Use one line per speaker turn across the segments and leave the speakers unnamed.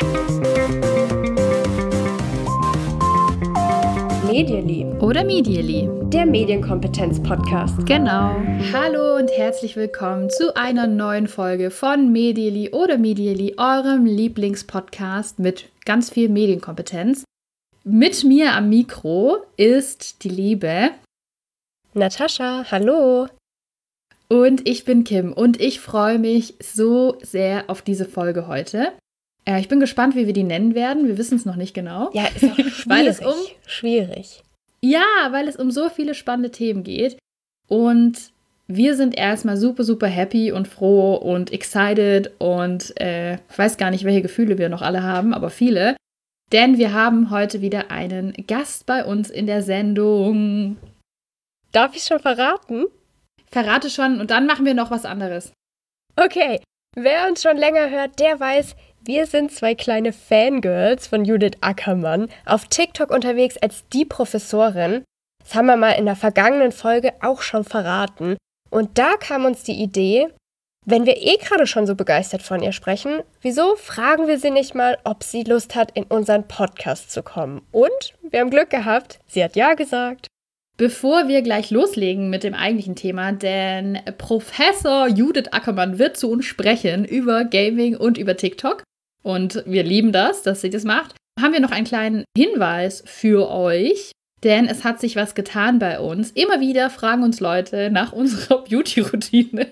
Medially
oder Medially,
der Medienkompetenz-Podcast.
Genau. Hallo und herzlich willkommen zu einer neuen Folge von Medially oder Medially, eurem Lieblingspodcast mit ganz viel Medienkompetenz. Mit mir am Mikro ist die liebe
Natascha, hallo.
Und ich bin Kim und ich freue mich so sehr auf diese Folge heute. Ich bin gespannt, wie wir die nennen werden. Wir wissen es noch nicht genau.
Ja, ist auch schwierig.
Ja, weil es um so viele spannende Themen geht. Und wir sind erstmal super, super happy und froh und excited und ich weiß gar nicht, welche Gefühle wir noch alle haben, aber viele. Denn wir haben heute wieder einen Gast bei uns in der Sendung.
Darf ich schon verraten?
Verrate schon und dann machen wir noch was anderes.
Okay, wer uns schon länger hört, der weiß, wir sind zwei kleine Fangirls von Judith Ackermann, auf TikTok unterwegs als die Professorin. Das haben wir mal in der vergangenen Folge auch schon verraten. Und da kam uns die Idee, wenn wir gerade schon so begeistert von ihr sprechen, wieso fragen wir sie nicht mal, ob sie Lust hat, in unseren Podcast zu kommen? Und wir haben Glück gehabt, sie hat ja gesagt.
Bevor wir gleich loslegen mit dem eigentlichen Thema, denn Professor Judith Ackermann wird zu uns sprechen über Gaming und über TikTok. Und wir lieben das, dass sie das macht. Haben wir noch einen kleinen Hinweis für euch, denn es hat sich was getan bei uns. Immer wieder fragen uns Leute nach unserer Beauty-Routine.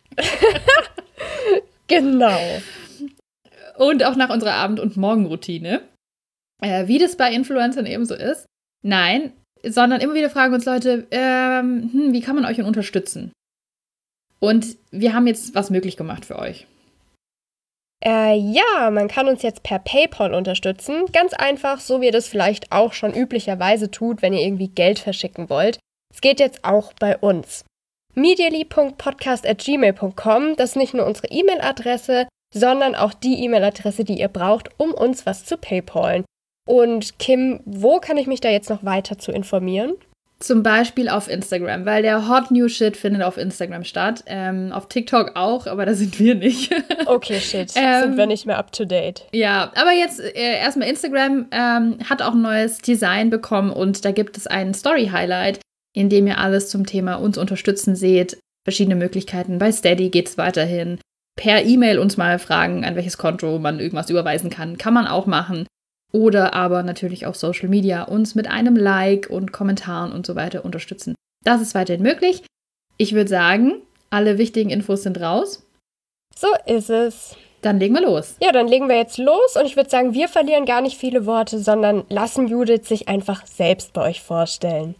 Genau.
Und auch nach unserer Abend- und Morgenroutine. Wie das bei Influencern eben so ist. Nein, sondern immer wieder fragen uns Leute, wie kann man euch denn unterstützen? Und wir haben jetzt was möglich gemacht für euch.
Ja, man kann uns jetzt per PayPal unterstützen. Ganz einfach, so wie ihr das vielleicht auch schon üblicherweise tut, wenn ihr irgendwie Geld verschicken wollt. Es geht jetzt auch bei uns. medially.podcast@gmail.com, das ist nicht nur unsere E-Mail-Adresse, sondern auch die E-Mail-Adresse, die ihr braucht, um uns was zu PayPalen. Und Kim, wo kann ich mich da jetzt noch weiter zu informieren?
Zum Beispiel auf Instagram, weil der Hot New Shit findet auf Instagram statt. Auf TikTok auch, aber da sind wir nicht.
Okay, shit. Sind wir nicht mehr up to date.
Ja, aber jetzt erstmal Instagram hat auch ein neues Design bekommen und da gibt es einen Story-Highlight, in dem ihr alles zum Thema uns unterstützen seht. Verschiedene Möglichkeiten. Bei Steady geht es weiterhin. Per E-Mail uns mal fragen, an welches Konto man irgendwas überweisen kann. Kann man auch machen. Oder aber natürlich auf Social Media uns mit einem Like und Kommentaren und so weiter unterstützen. Das ist weiterhin möglich. Ich würde sagen, alle wichtigen Infos sind raus.
So ist es.
Dann legen wir los.
Ja, dann legen wir jetzt los und ich würde sagen, wir verlieren gar nicht viele Worte, sondern lassen Judith sich einfach selbst bei euch vorstellen.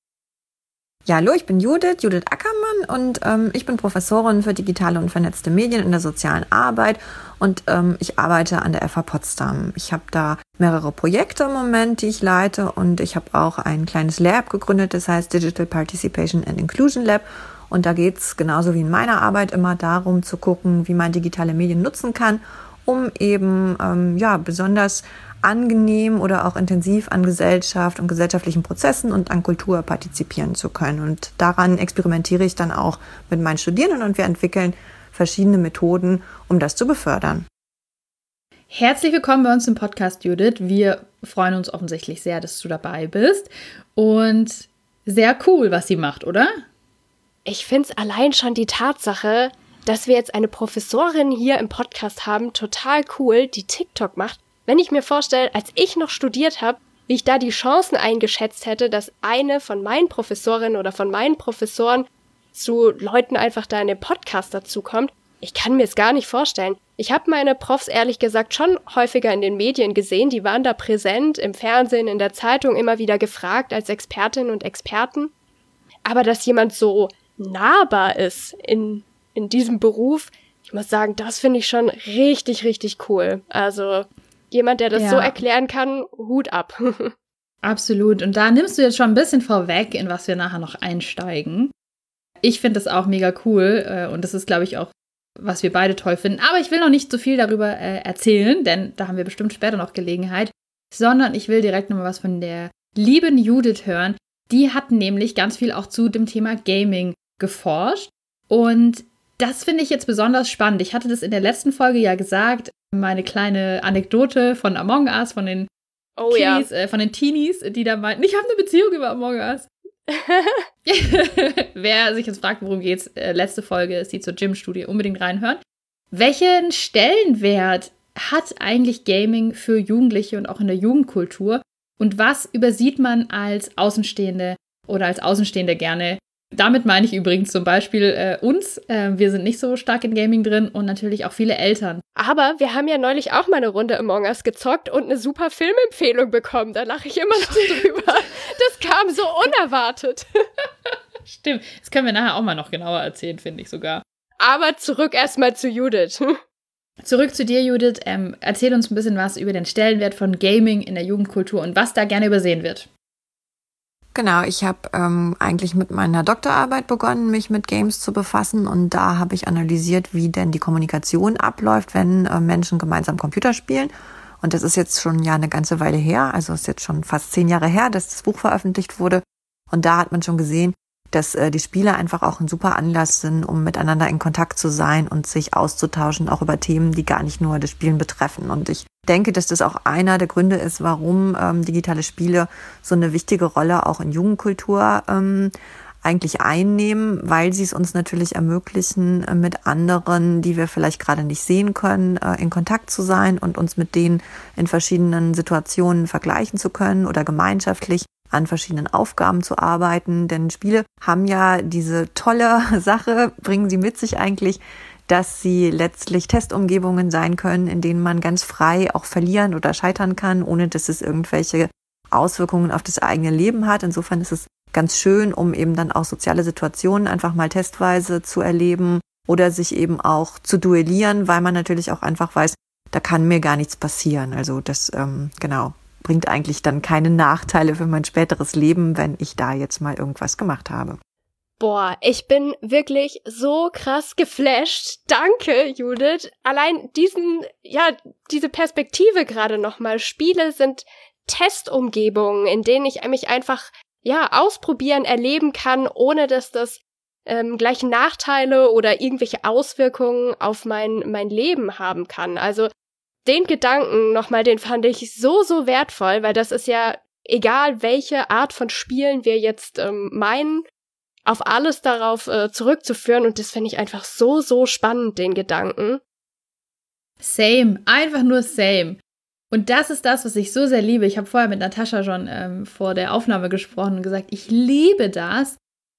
Ja, hallo, ich bin Judith Ackermann und ich bin Professorin für digitale und vernetzte Medien in der sozialen Arbeit und ich arbeite an der FH Potsdam. Ich habe da mehrere Projekte im Moment, die ich leite und ich habe auch ein kleines Lab gegründet, das heißt Digital Participation and Inclusion Lab und da geht es genauso wie in meiner Arbeit immer darum zu gucken, wie man digitale Medien nutzen kann, um eben besonders angenehm oder auch intensiv an Gesellschaft und gesellschaftlichen Prozessen und an Kultur partizipieren zu können. Und daran experimentiere ich dann auch mit meinen Studierenden und wir entwickeln verschiedene Methoden, um das zu befördern.
Herzlich willkommen bei uns im Podcast, Judith. Wir freuen uns offensichtlich sehr, dass du dabei bist. Und sehr cool, was sie macht, oder?
Ich finde es allein schon die Tatsache, dass wir jetzt eine Professorin hier im Podcast haben, total cool, die TikTok macht. Wenn ich mir vorstelle, als ich noch studiert habe, wie ich da die Chancen eingeschätzt hätte, dass eine von meinen Professorinnen oder von meinen Professoren zu Leuten einfach da in den Podcast dazukommt, ich kann mir es gar nicht vorstellen. Ich habe meine Profs ehrlich gesagt schon häufiger in den Medien gesehen, die waren da präsent, im Fernsehen, in der Zeitung immer wieder gefragt als Expertinnen und Experten. Aber dass jemand so nahbar ist in diesem Beruf, ich muss sagen, das finde ich schon richtig, richtig cool. Also jemand, der das so erklären kann, Hut ab.
Absolut. Und da nimmst du jetzt schon ein bisschen vorweg, in was wir nachher noch einsteigen. Ich finde das auch mega cool und das ist, glaube ich, auch, was wir beide toll finden. Aber ich will noch nicht so viel darüber erzählen, denn da haben wir bestimmt später noch Gelegenheit, sondern ich will direkt nochmal was von der lieben Judith hören. Die hat nämlich ganz viel auch zu dem Thema Gaming geforscht und Das finde ich jetzt besonders spannend. Ich hatte das in der letzten Folge ja gesagt, meine kleine Anekdote von Among Us, von den von den Teenies, die da meinten, ich habe eine Beziehung über Among Us. Wer sich jetzt fragt, worum geht's, letzte Folge ist die zur Gym-Studie, unbedingt reinhören. Welchen Stellenwert hat eigentlich Gaming für Jugendliche und auch in der Jugendkultur? Und was übersieht man als Außenstehende oder als Außenstehende gerne? Damit meine ich übrigens zum Beispiel uns. Wir sind nicht so stark in Gaming drin und natürlich auch viele Eltern.
Aber wir haben ja neulich auch mal eine Runde Among Us gezockt und eine super Filmempfehlung bekommen. Da lache ich immer noch drüber. Das kam so unerwartet.
Stimmt. Das können wir nachher auch mal noch genauer erzählen, finde ich sogar.
Aber zurück erstmal zu Judith.
Zurück zu dir, Judith. Erzähl uns ein bisschen was über den Stellenwert von Gaming in der Jugendkultur und was da gerne übersehen wird.
Genau, ich habe eigentlich mit meiner Doktorarbeit begonnen, mich mit Games zu befassen, und da habe ich analysiert, wie denn die Kommunikation abläuft, wenn Menschen gemeinsam Computer spielen. Und das ist jetzt schon eine ganze Weile her, also ist jetzt schon fast 10 Jahre her, dass das Buch veröffentlicht wurde. Und da hat man schon gesehen, dass die Spiele einfach auch ein super Anlass sind, um miteinander in Kontakt zu sein und sich auszutauschen, auch über Themen, die gar nicht nur das Spielen betreffen. Und ich denke, dass das auch einer der Gründe ist, warum digitale Spiele so eine wichtige Rolle auch in Jugendkultur eigentlich einnehmen, weil sie es uns natürlich ermöglichen, mit anderen, die wir vielleicht gerade nicht sehen können, in Kontakt zu sein und uns mit denen in verschiedenen Situationen vergleichen zu können oder gemeinschaftlich an verschiedenen Aufgaben zu arbeiten. Denn Spiele haben ja diese tolle Sache, bringen sie mit sich eigentlich, dass sie letztlich Testumgebungen sein können, in denen man ganz frei auch verlieren oder scheitern kann, ohne dass es irgendwelche Auswirkungen auf das eigene Leben hat. Insofern ist es ganz schön, um eben dann auch soziale Situationen einfach mal testweise zu erleben oder sich eben auch zu duellieren, weil man natürlich auch einfach weiß, da kann mir gar nichts passieren. Also das, bringt eigentlich dann keine Nachteile für mein späteres Leben, wenn ich da jetzt mal irgendwas gemacht habe.
Boah, ich bin wirklich so krass geflasht. Danke, Judith. Allein diese Perspektive gerade nochmal. Spiele sind Testumgebungen, in denen ich mich einfach, ausprobieren, erleben kann, ohne dass das gleich Nachteile oder irgendwelche Auswirkungen auf mein Leben haben kann. Also den Gedanken nochmal, den fand ich so, so wertvoll, weil das ist ja, egal welche Art von Spielen wir jetzt meinen, auf alles darauf zurückzuführen, und das finde ich einfach so, so spannend, den Gedanken.
Same, einfach nur same. Und das ist das, was ich so sehr liebe. Ich habe vorher mit Natascha schon vor der Aufnahme gesprochen und gesagt, ich liebe das,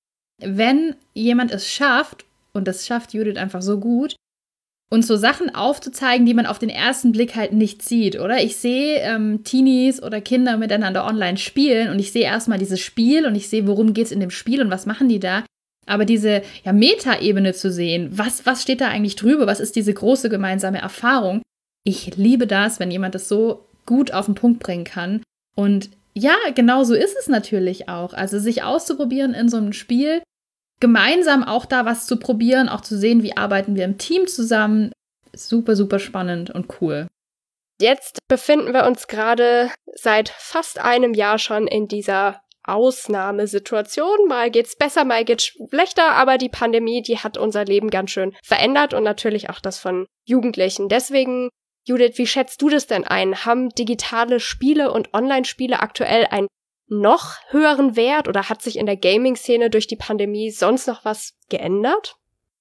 wenn jemand es schafft, und das schafft Judith einfach so gut, uns so Sachen aufzuzeigen, die man auf den ersten Blick halt nicht sieht, oder? Ich sehe Teenies oder Kinder miteinander online spielen und ich sehe erstmal dieses Spiel und ich sehe, worum geht's in dem Spiel und was machen die da. Aber diese Meta-Ebene zu sehen, was steht da eigentlich drüber, was ist diese große gemeinsame Erfahrung? Ich liebe das, wenn jemand das so gut auf den Punkt bringen kann. Und ja, genau so ist es natürlich auch. Also sich auszuprobieren in so einem Spiel, gemeinsam auch da was zu probieren, auch zu sehen, wie arbeiten wir im Team zusammen. Super, super spannend und cool.
Jetzt befinden wir uns gerade seit fast einem Jahr schon in dieser Ausnahmesituation. Mal geht's besser, mal geht's schlechter, aber die Pandemie, die hat unser Leben ganz schön verändert und natürlich auch das von Jugendlichen. Deswegen, Judith, wie schätzt du das denn ein? Haben digitale Spiele und Online-Spiele aktuell ein noch höheren Wert oder hat sich in der Gaming-Szene durch die Pandemie sonst noch was geändert?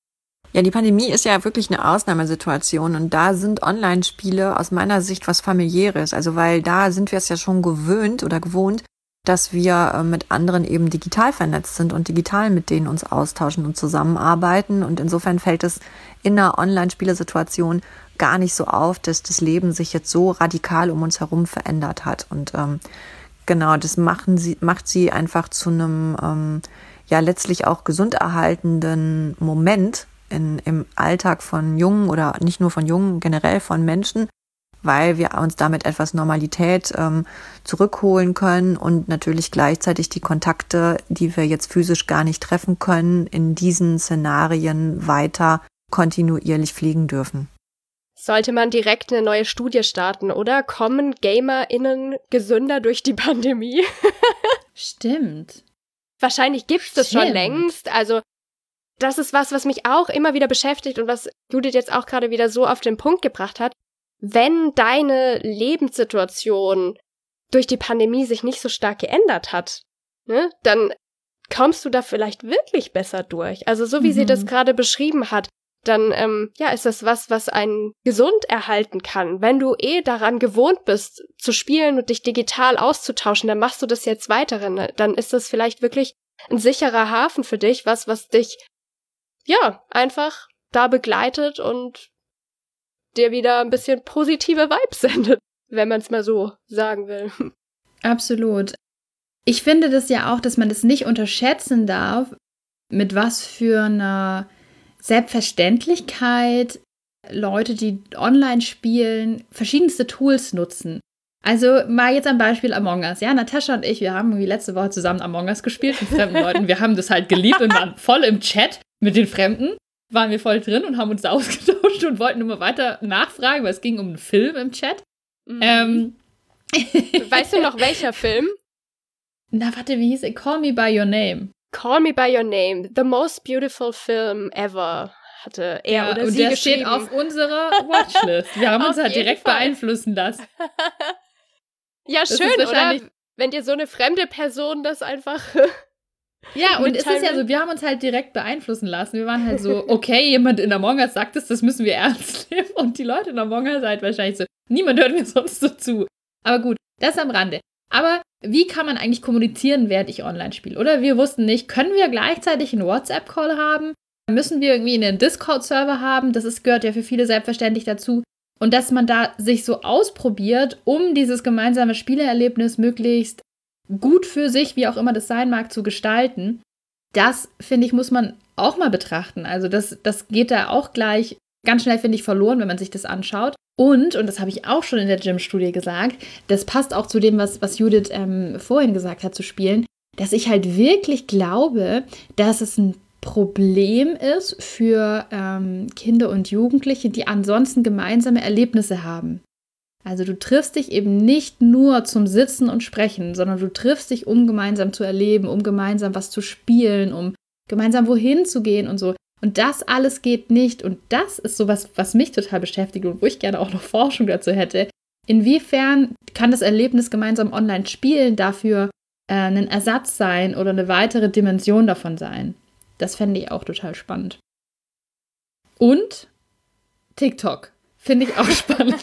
Ja, die Pandemie ist ja wirklich eine Ausnahmesituation, und da sind Online-Spiele aus meiner Sicht was Familiäres. Also weil da sind wir es ja schon gewohnt, dass wir mit anderen eben digital vernetzt sind und digital mit denen uns austauschen und zusammenarbeiten. Und insofern fällt es in einer Online-Spielesituation gar nicht so auf, dass das Leben sich jetzt so radikal um uns herum verändert hat. Und genau, das macht sie einfach zu einem letztlich auch gesunderhaltenden Moment im Alltag von Jungen oder nicht nur von Jungen, generell von Menschen, weil wir uns damit etwas Normalität zurückholen können und natürlich gleichzeitig die Kontakte, die wir jetzt physisch gar nicht treffen können, in diesen Szenarien weiter kontinuierlich pflegen dürfen.
Sollte man direkt eine neue Studie starten, oder? Kommen GamerInnen gesünder durch die Pandemie?
Stimmt.
Wahrscheinlich gibt's das schon längst. Also das ist was mich auch immer wieder beschäftigt und was Judith jetzt auch gerade wieder so auf den Punkt gebracht hat. Wenn deine Lebenssituation durch die Pandemie sich nicht so stark geändert hat, ne, dann kommst du da vielleicht wirklich besser durch. Also so wie sie das gerade beschrieben hat, dann ist das was einen gesund erhalten kann. Wenn du daran gewohnt bist, zu spielen und dich digital auszutauschen, dann machst du das jetzt weiter. Ne? Dann ist das vielleicht wirklich ein sicherer Hafen für dich, was dich einfach da begleitet und dir wieder ein bisschen positive Vibes sendet, wenn man es mal so sagen will.
Absolut. Ich finde das ja auch, dass man das nicht unterschätzen darf, mit was für einer Selbstverständlichkeit Leute, die online spielen, verschiedenste Tools nutzen. Also mal jetzt am Beispiel Among Us. Ja, Natascha und ich, wir haben irgendwie letzte Woche zusammen Among Us gespielt mit fremden Leuten. Wir haben das halt geliebt und waren voll im Chat mit den Fremden. Waren wir voll drin und haben uns ausgetauscht und wollten immer weiter nachfragen, weil es ging um einen Film im Chat.
Weißt du noch, welcher Film?
Na, warte, wie hieß er? Call Me By Your Name.
Call Me By Your Name. The most beautiful film ever, hatte er oder sie geschrieben. Und der steht
auf unserer Watchlist. Wir haben uns halt direkt beeinflussen lassen.
Ja, das schön, oder? Wenn dir so eine fremde Person das einfach...
Ja, und es ist ja so, wir haben uns halt direkt beeinflussen lassen. Wir waren halt so, okay, jemand in Among Us sagt es, das müssen wir ernst nehmen. Und die Leute in Among Us halt wahrscheinlich so, niemand hört mir sonst so zu. Aber gut, das am Rande. Aber wie kann man eigentlich kommunizieren, während ich online spiele? Oder wir wussten nicht, können wir gleichzeitig einen WhatsApp-Call haben? Müssen wir irgendwie einen Discord-Server haben? Gehört ja für viele selbstverständlich dazu. Und dass man da sich so ausprobiert, um dieses gemeinsame Spieleerlebnis möglichst gut für sich, wie auch immer das sein mag, zu gestalten, das, finde ich, muss man auch mal betrachten. Also das geht da auch gleich ganz schnell, finde ich, verloren, wenn man sich das anschaut. Und das habe ich auch schon in der Gym-Studie gesagt, das passt auch zu dem, was Judith vorhin gesagt hat, zu spielen, dass ich halt wirklich glaube, dass es ein Problem ist für Kinder und Jugendliche, die ansonsten gemeinsame Erlebnisse haben. Also du triffst dich eben nicht nur zum Sitzen und Sprechen, sondern du triffst dich, um gemeinsam zu erleben, um gemeinsam was zu spielen, um gemeinsam wohin zu gehen und so. Und das alles geht nicht. Und das ist sowas, was mich total beschäftigt und wo ich gerne auch noch Forschung dazu hätte. Inwiefern kann das Erlebnis gemeinsam online spielen dafür ein Ersatz sein oder eine weitere Dimension davon sein? Das fände ich auch total spannend. Und TikTok. Finde ich auch spannend.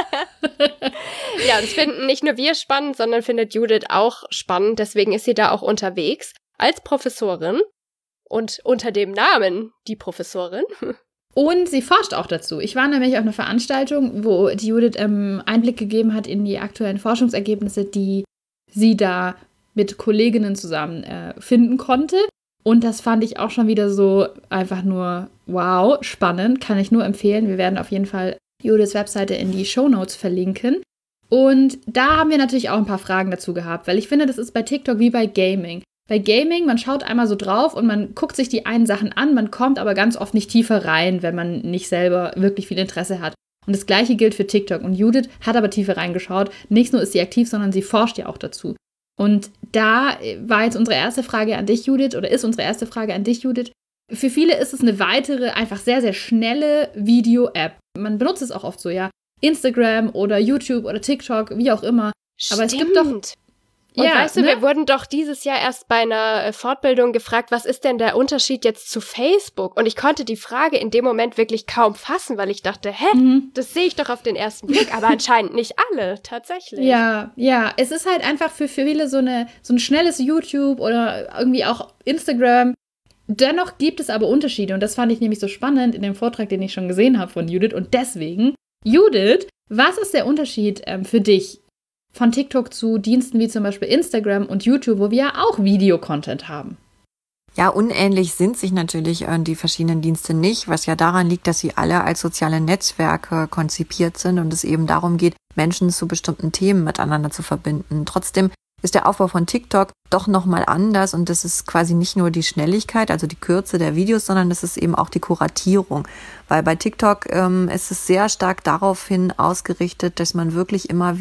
Ja, das finden nicht nur wir spannend, sondern findet Judith auch spannend. Deswegen ist sie da auch unterwegs als Professorin und unter dem Namen die Professorin.
Und sie forscht auch dazu. Ich war nämlich auf einer Veranstaltung, wo die Judith Einblick gegeben hat in die aktuellen Forschungsergebnisse, die sie da mit Kolleginnen zusammen finden konnte. Und das fand ich auch schon wieder so einfach nur wow, spannend. Kann ich nur empfehlen. Wir werden auf jeden Fall Judiths Webseite in die Shownotes verlinken. Und da haben wir natürlich auch ein paar Fragen dazu gehabt, weil ich finde, das ist bei TikTok wie bei Gaming. Bei Gaming, man schaut einmal so drauf und man guckt sich die einen Sachen an, man kommt aber ganz oft nicht tiefer rein, wenn man nicht selber wirklich viel Interesse hat. Und das Gleiche gilt für TikTok. Und Judith hat aber tiefer reingeschaut. Nicht nur ist sie aktiv, sondern sie forscht ja auch dazu. Und da war jetzt unsere erste Frage an dich, Judith, oder ist unsere erste Frage an dich, Judith. Für viele ist es eine weitere, einfach sehr, sehr schnelle Video-App. Man benutzt es auch oft so, ja. Instagram oder YouTube oder TikTok, wie auch immer. Aber
Stimmt.
Es gibt doch...
Und weißt du, wir wurden doch dieses Jahr erst bei einer Fortbildung gefragt, was ist denn der Unterschied jetzt zu Facebook? Und ich konnte die Frage in dem Moment wirklich kaum fassen, weil ich dachte, das sehe ich doch auf den ersten Blick, aber anscheinend nicht alle, tatsächlich.
Ja, es ist halt einfach für viele so ein schnelles YouTube oder irgendwie auch Instagram. Dennoch gibt es aber Unterschiede und das fand ich nämlich so spannend in dem Vortrag, den ich schon gesehen habe von Judith. Und deswegen, Judith, was ist der Unterschied für dich von TikTok zu Diensten wie zum Beispiel Instagram und YouTube, wo wir ja auch Videocontent haben?
Ja, unähnlich sind sich natürlich die verschiedenen Dienste nicht, was ja daran liegt, dass sie alle als soziale Netzwerke konzipiert sind und es eben darum geht, Menschen zu bestimmten Themen miteinander zu verbinden. Trotzdem ist der Aufbau von TikTok doch nochmal anders und das ist quasi nicht nur die Schnelligkeit, also die Kürze der Videos, sondern das ist eben auch die Kuratierung. Weil bei TikTok ist es sehr stark daraufhin ausgerichtet, dass man wirklich immer wieder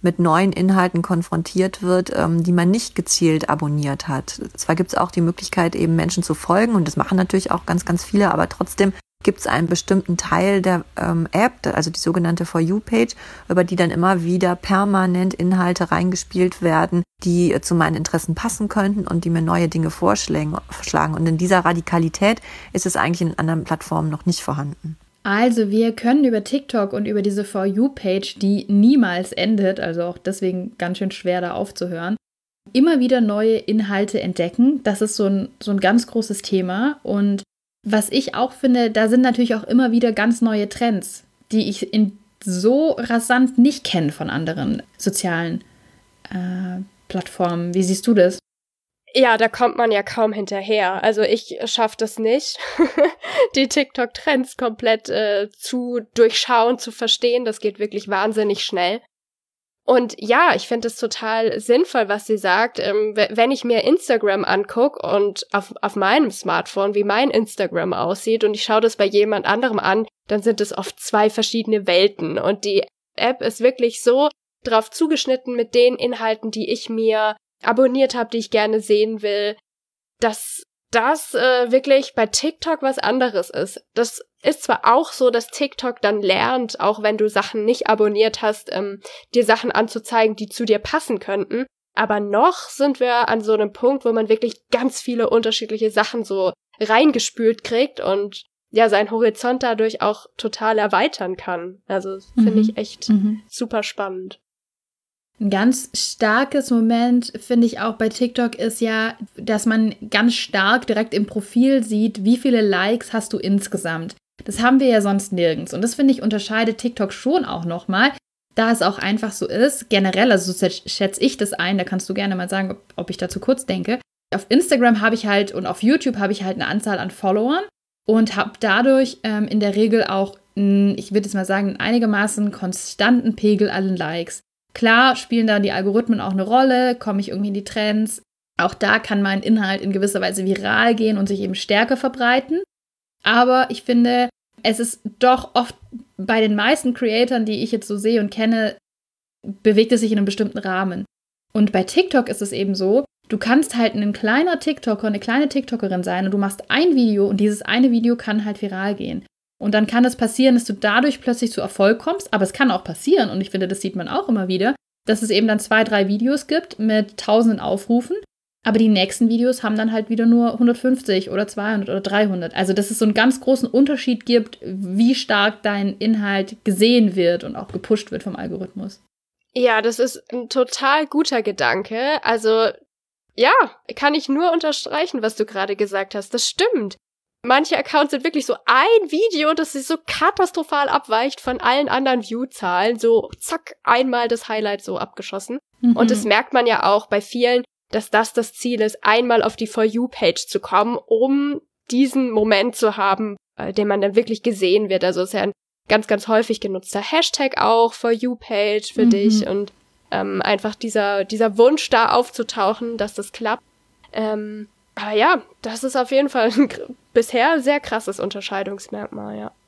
mit neuen Inhalten konfrontiert wird, die man nicht gezielt abonniert hat. Zwar gibt es auch die Möglichkeit, eben Menschen zu folgen, und das machen natürlich auch ganz, ganz viele, aber trotzdem gibt es einen bestimmten Teil der App, also die sogenannte For You-Page, über die dann immer wieder permanent Inhalte reingespielt werden, die zu meinen Interessen passen könnten und die mir neue Dinge vorschlagen. Und in dieser Radikalität ist es eigentlich in anderen Plattformen noch nicht vorhanden.
Also wir können über TikTok und über diese For You-Page, die niemals endet, also auch deswegen ganz schön schwer da aufzuhören, immer wieder neue Inhalte entdecken. Das ist so ein ganz großes Thema. Und was ich auch finde, da sind natürlich auch immer wieder ganz neue Trends, die ich so rasant nicht kenne von anderen sozialen Plattformen. Wie siehst du das?
Ja, da kommt man ja kaum hinterher. Also ich schaffe das nicht, die TikTok-Trends komplett zu durchschauen, zu verstehen. Das geht wirklich wahnsinnig schnell. Und ja, ich finde es total sinnvoll, was sie sagt. Wenn ich mir Instagram angucke und auf meinem Smartphone, wie mein Instagram aussieht, und ich schaue das bei jemand anderem an, dann sind es oft 2 verschiedene Welten. Und die App ist wirklich so drauf zugeschnitten mit den Inhalten, die ich mir abonniert habe, die ich gerne sehen will, dass das wirklich bei TikTok was anderes ist. Das ist zwar auch so, dass TikTok dann lernt, auch wenn du Sachen nicht abonniert hast, dir Sachen anzuzeigen, die zu dir passen könnten, aber noch sind wir an so einem Punkt, wo man wirklich ganz viele unterschiedliche Sachen so reingespült kriegt und ja, seinen Horizont dadurch auch total erweitern kann. Also finde ich echt super spannend.
Ein ganz starkes Moment, finde ich auch bei TikTok, ist ja, dass man ganz stark direkt im Profil sieht, wie viele Likes hast du insgesamt. Das haben wir ja sonst nirgends. Und das, finde ich, unterscheidet TikTok schon auch nochmal, da es auch einfach so ist. Generell, also so schätze ich das ein, da kannst du gerne mal sagen, ob ich dazu kurz denke. Auf Instagram habe ich halt und auf YouTube habe ich halt eine Anzahl an Followern und habe dadurch in der Regel auch, ich würde jetzt mal sagen, einen einigermaßen konstanten Pegel an Likes. Klar spielen da die Algorithmen auch eine Rolle, komme ich irgendwie in die Trends. Auch da kann mein Inhalt in gewisser Weise viral gehen und sich eben stärker verbreiten. Aber ich finde, es ist doch oft bei den meisten Creatoren, die ich jetzt so sehe und kenne, bewegt es sich in einem bestimmten Rahmen. Und bei TikTok ist es eben so, du kannst halt ein kleiner TikToker, eine kleine TikTokerin sein und du machst ein Video und dieses eine Video kann halt viral gehen. Und dann kann es passieren, dass du dadurch plötzlich zu Erfolg kommst. Aber es kann auch passieren, und ich finde, das sieht man auch immer wieder, dass es eben dann 2, 3 Videos gibt mit tausenden Aufrufen. Aber die nächsten Videos haben dann halt wieder nur 150 oder 200 oder 300. Also dass es so einen ganz großen Unterschied gibt, wie stark dein Inhalt gesehen wird und auch gepusht wird vom Algorithmus.
Ja, das ist ein total guter Gedanke. Also ja, kann ich nur unterstreichen, was du gerade gesagt hast. Das stimmt. Manche Accounts sind wirklich so ein Video, das sich so katastrophal abweicht von allen anderen View-Zahlen. So zack, einmal das Highlight so abgeschossen. Und das merkt man ja auch bei vielen, dass das Ziel ist, einmal auf die For You-Page zu kommen, um diesen Moment zu haben, den man dann wirklich gesehen wird. Also ist ja ein ganz, ganz häufig genutzter Hashtag auch, For You-Page für dich. Und einfach dieser Wunsch da aufzutauchen, dass das klappt. Aber ja, das ist auf jeden Fall ein bisher sehr krasses Unterscheidungsmerkmal, ja.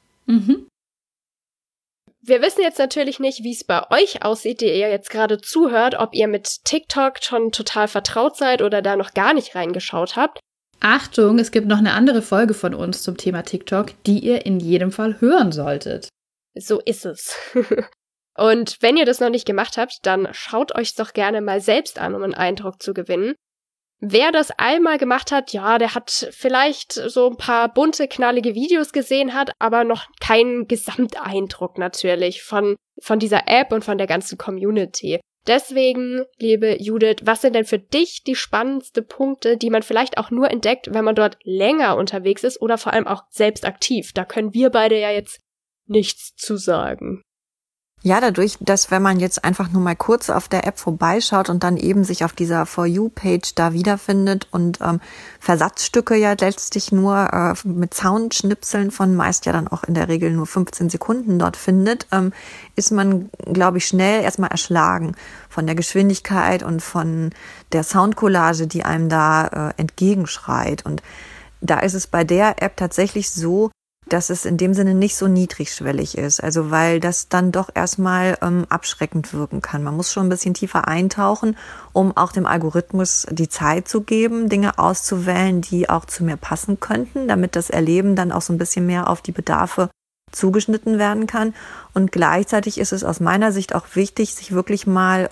Wir wissen jetzt natürlich nicht, wie es bei euch aussieht, die ihr jetzt gerade zuhört, ob ihr mit TikTok schon total vertraut seid oder da noch gar nicht reingeschaut habt.
Achtung, es gibt noch eine andere Folge von uns zum Thema TikTok, die ihr in jedem Fall hören solltet.
So ist es. Und wenn ihr das noch nicht gemacht habt, dann schaut euch doch gerne mal selbst an, um einen Eindruck zu gewinnen. Wer das einmal gemacht hat, ja, der hat vielleicht so ein paar bunte, knallige Videos gesehen hat, aber noch keinen Gesamteindruck natürlich von dieser App und von der ganzen Community. Deswegen, liebe Judith, was sind denn für dich die spannendsten Punkte, die man vielleicht auch nur entdeckt, wenn man dort länger unterwegs ist oder vor allem auch selbst aktiv? Da können wir beide ja jetzt nichts zu sagen.
Ja, dadurch, dass wenn man jetzt einfach nur mal kurz auf der App vorbeischaut und dann eben sich auf dieser For You-Page da wiederfindet und Versatzstücke ja letztlich nur mit Soundschnipseln von meist ja dann auch in der Regel nur 15 Sekunden dort findet, ist man, glaube ich, schnell erstmal erschlagen von der Geschwindigkeit und von der Soundcollage, die einem da entgegenschreit. Und da ist es bei der App tatsächlich so, dass es in dem Sinne nicht so niedrigschwellig ist. Also weil das dann doch erstmal abschreckend wirken kann. Man muss schon ein bisschen tiefer eintauchen, um auch dem Algorithmus die Zeit zu geben, Dinge auszuwählen, die auch zu mir passen könnten, damit das Erleben dann auch so ein bisschen mehr auf die Bedarfe zugeschnitten werden kann. Und gleichzeitig ist es aus meiner Sicht auch wichtig, sich wirklich mal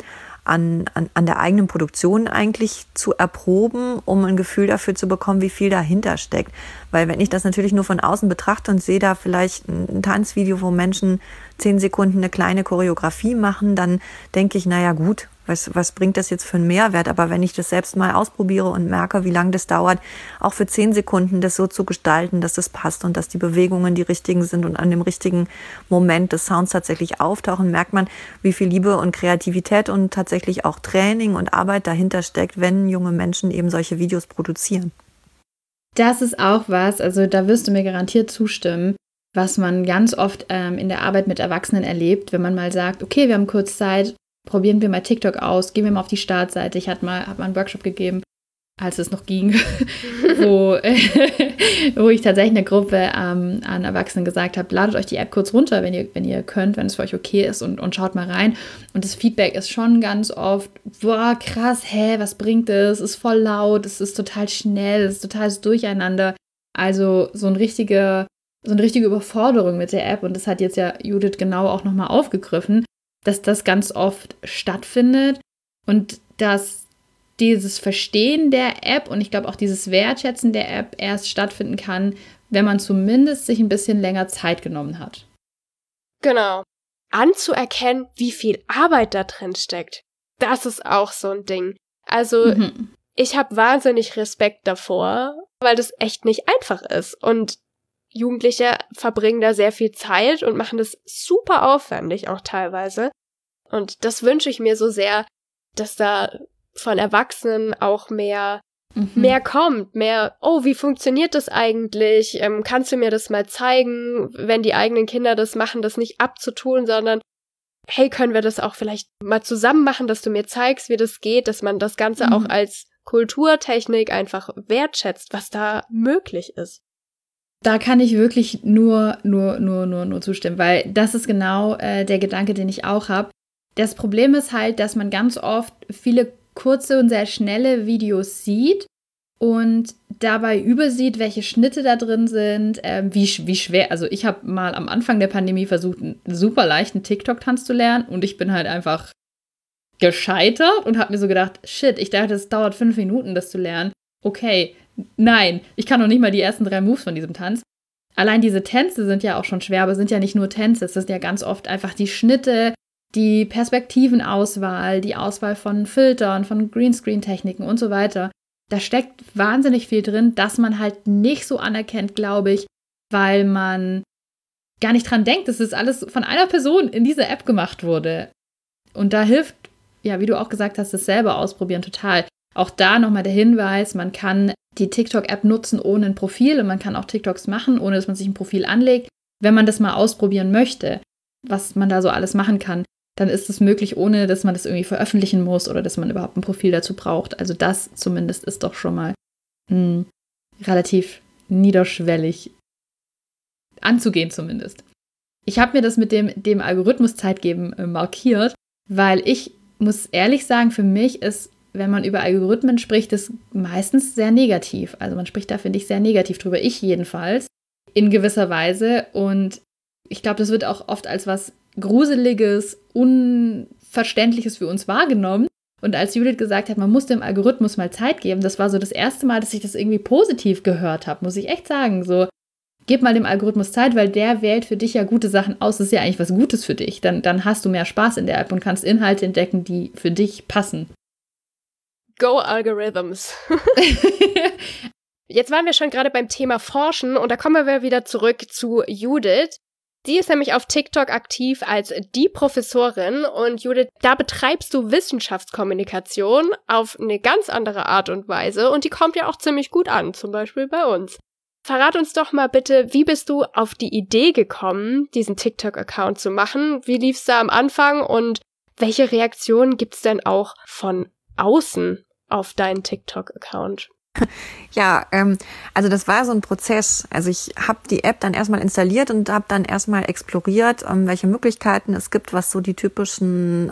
an der eigenen Produktion eigentlich zu erproben, um ein Gefühl dafür zu bekommen, wie viel dahinter steckt. Weil wenn ich das natürlich nur von außen betrachte und sehe da vielleicht ein Tanzvideo, wo Menschen 10 Sekunden eine kleine Choreografie machen, dann denke ich, naja gut, was bringt das jetzt für einen Mehrwert? Aber wenn ich das selbst mal ausprobiere und merke, wie lange das dauert, auch für 10 Sekunden das so zu gestalten, dass das passt und dass die Bewegungen die richtigen sind und an dem richtigen Moment des Sounds tatsächlich auftauchen, merkt man, wie viel Liebe und Kreativität und tatsächlich auch Training und Arbeit dahinter steckt, wenn junge Menschen eben solche Videos produzieren.
Das ist auch was, also da wirst du mir garantiert zustimmen, was man ganz oft in der Arbeit mit Erwachsenen erlebt, wenn man mal sagt, okay, wir haben kurz Zeit, probieren wir mal TikTok aus, gehen wir mal auf die Startseite. Ich habe mal einen Workshop gegeben, als es noch ging, wo ich tatsächlich eine Gruppe an Erwachsenen gesagt habe, ladet euch die App kurz runter, wenn ihr könnt, wenn es für euch okay ist und schaut mal rein. Und das Feedback ist schon ganz oft, boah, krass, was bringt es? Es ist voll laut, es ist total schnell, es ist totales Durcheinander. Also so eine richtige Überforderung mit der App. Und das hat jetzt ja Judith genau auch nochmal aufgegriffen, dass das ganz oft stattfindet und dass dieses Verstehen der App und ich glaube auch dieses Wertschätzen der App erst stattfinden kann, wenn man zumindest sich ein bisschen länger Zeit genommen hat.
Genau. Anzuerkennen, wie viel Arbeit da drin steckt, das ist auch so ein Ding. Also ich habe wahnsinnig Respekt davor, weil das echt nicht einfach ist und Jugendliche verbringen da sehr viel Zeit und machen das super aufwendig auch teilweise. Und das wünsche ich mir so sehr, dass da von Erwachsenen auch mehr kommt. Mehr, oh, wie funktioniert das eigentlich? Kannst du mir das mal zeigen, wenn die eigenen Kinder das machen, das nicht abzutun, sondern hey, können wir das auch vielleicht mal zusammen machen, dass du mir zeigst, wie das geht, dass man das Ganze auch als Kulturtechnik einfach wertschätzt, was da möglich ist.
Da kann ich wirklich nur zustimmen, weil das ist genau der Gedanke, den ich auch habe. Das Problem ist halt, dass man ganz oft viele kurze und sehr schnelle Videos sieht und dabei übersieht, welche Schnitte da drin sind, wie schwer. Also ich habe mal am Anfang der Pandemie versucht, einen super leichten TikTok-Tanz zu lernen und ich bin halt einfach gescheitert und habe mir so gedacht, shit, ich dachte, es dauert 5 Minuten, das zu lernen. Okay, nein, ich kann noch nicht mal die ersten 3 Moves von diesem Tanz. Allein diese Tänze sind ja auch schon schwer, aber sind ja nicht nur Tänze, es sind ja ganz oft einfach die Schnitte, die Perspektivenauswahl, die Auswahl von Filtern, von Greenscreen-Techniken und so weiter. Da steckt wahnsinnig viel drin, das man halt nicht so anerkennt, glaube ich, weil man gar nicht dran denkt, dass das alles von einer Person in dieser App gemacht wurde. Und da hilft, ja, wie du auch gesagt hast, das selber ausprobieren total. Auch da nochmal der Hinweis, man kann die TikTok-App nutzen ohne ein Profil und man kann auch TikToks machen, ohne dass man sich ein Profil anlegt. Wenn man das mal ausprobieren möchte, was man da so alles machen kann, dann ist es möglich, ohne dass man das irgendwie veröffentlichen muss oder dass man überhaupt ein Profil dazu braucht. Also das zumindest ist doch schon mal relativ niederschwellig anzugehen zumindest. Ich habe mir das mit dem Algorithmus Zeit geben markiert, weil ich muss ehrlich sagen, für mich ist, wenn man über Algorithmen spricht, das meistens sehr negativ. Also man spricht da, finde ich, sehr negativ drüber. Ich jedenfalls, in gewisser Weise. Und ich glaube, das wird auch oft als was Gruseliges, Unverständliches für uns wahrgenommen. Und als Judith gesagt hat, man muss dem Algorithmus mal Zeit geben, das war so das erste Mal, dass ich das irgendwie positiv gehört habe, muss ich echt sagen. So, gib mal dem Algorithmus Zeit, weil der wählt für dich ja gute Sachen aus. Das ist ja eigentlich was Gutes für dich. Dann hast du mehr Spaß in der App und kannst Inhalte entdecken, die für dich passen.
Go Algorithms. Jetzt waren wir schon gerade beim Thema Forschen und da kommen wir wieder zurück zu Judith. Die ist nämlich auf TikTok aktiv als die Professorin und Judith, da betreibst du Wissenschaftskommunikation auf eine ganz andere Art und Weise und die kommt ja auch ziemlich gut an, zum Beispiel bei uns. Verrat uns doch mal bitte, wie bist du auf die Idee gekommen, diesen TikTok-Account zu machen? Wie lief's da am Anfang und welche Reaktionen gibt's denn auch von außen auf deinen TikTok-Account?
Ja, also das war so ein Prozess. Also ich habe die App dann erstmal installiert und habe dann erstmal exploriert, welche Möglichkeiten es gibt, was so die typischen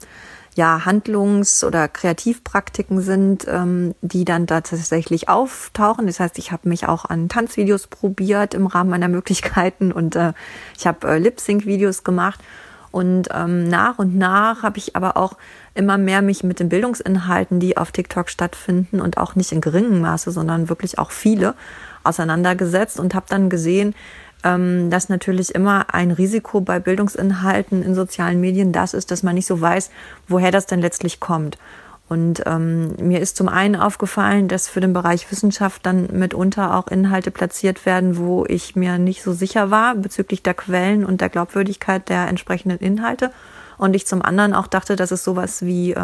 Handlungs- oder Kreativpraktiken sind, die dann da tatsächlich auftauchen. Das heißt, ich habe mich auch an Tanzvideos probiert im Rahmen meiner Möglichkeiten und ich habe Lip-Sync-Videos gemacht. Und nach und nach habe ich aber auch immer mehr mich mit den Bildungsinhalten, die auf TikTok stattfinden und auch nicht in geringem Maße, sondern wirklich auch viele, auseinandergesetzt und habe dann gesehen, dass natürlich immer ein Risiko bei Bildungsinhalten in sozialen Medien das ist, dass man nicht so weiß, woher das denn letztlich kommt. Und mir ist zum einen aufgefallen, dass für den Bereich Wissenschaft dann mitunter auch Inhalte platziert werden, wo ich mir nicht so sicher war bezüglich der Quellen und der Glaubwürdigkeit der entsprechenden Inhalte. Und ich zum anderen auch dachte, dass es sowas wie,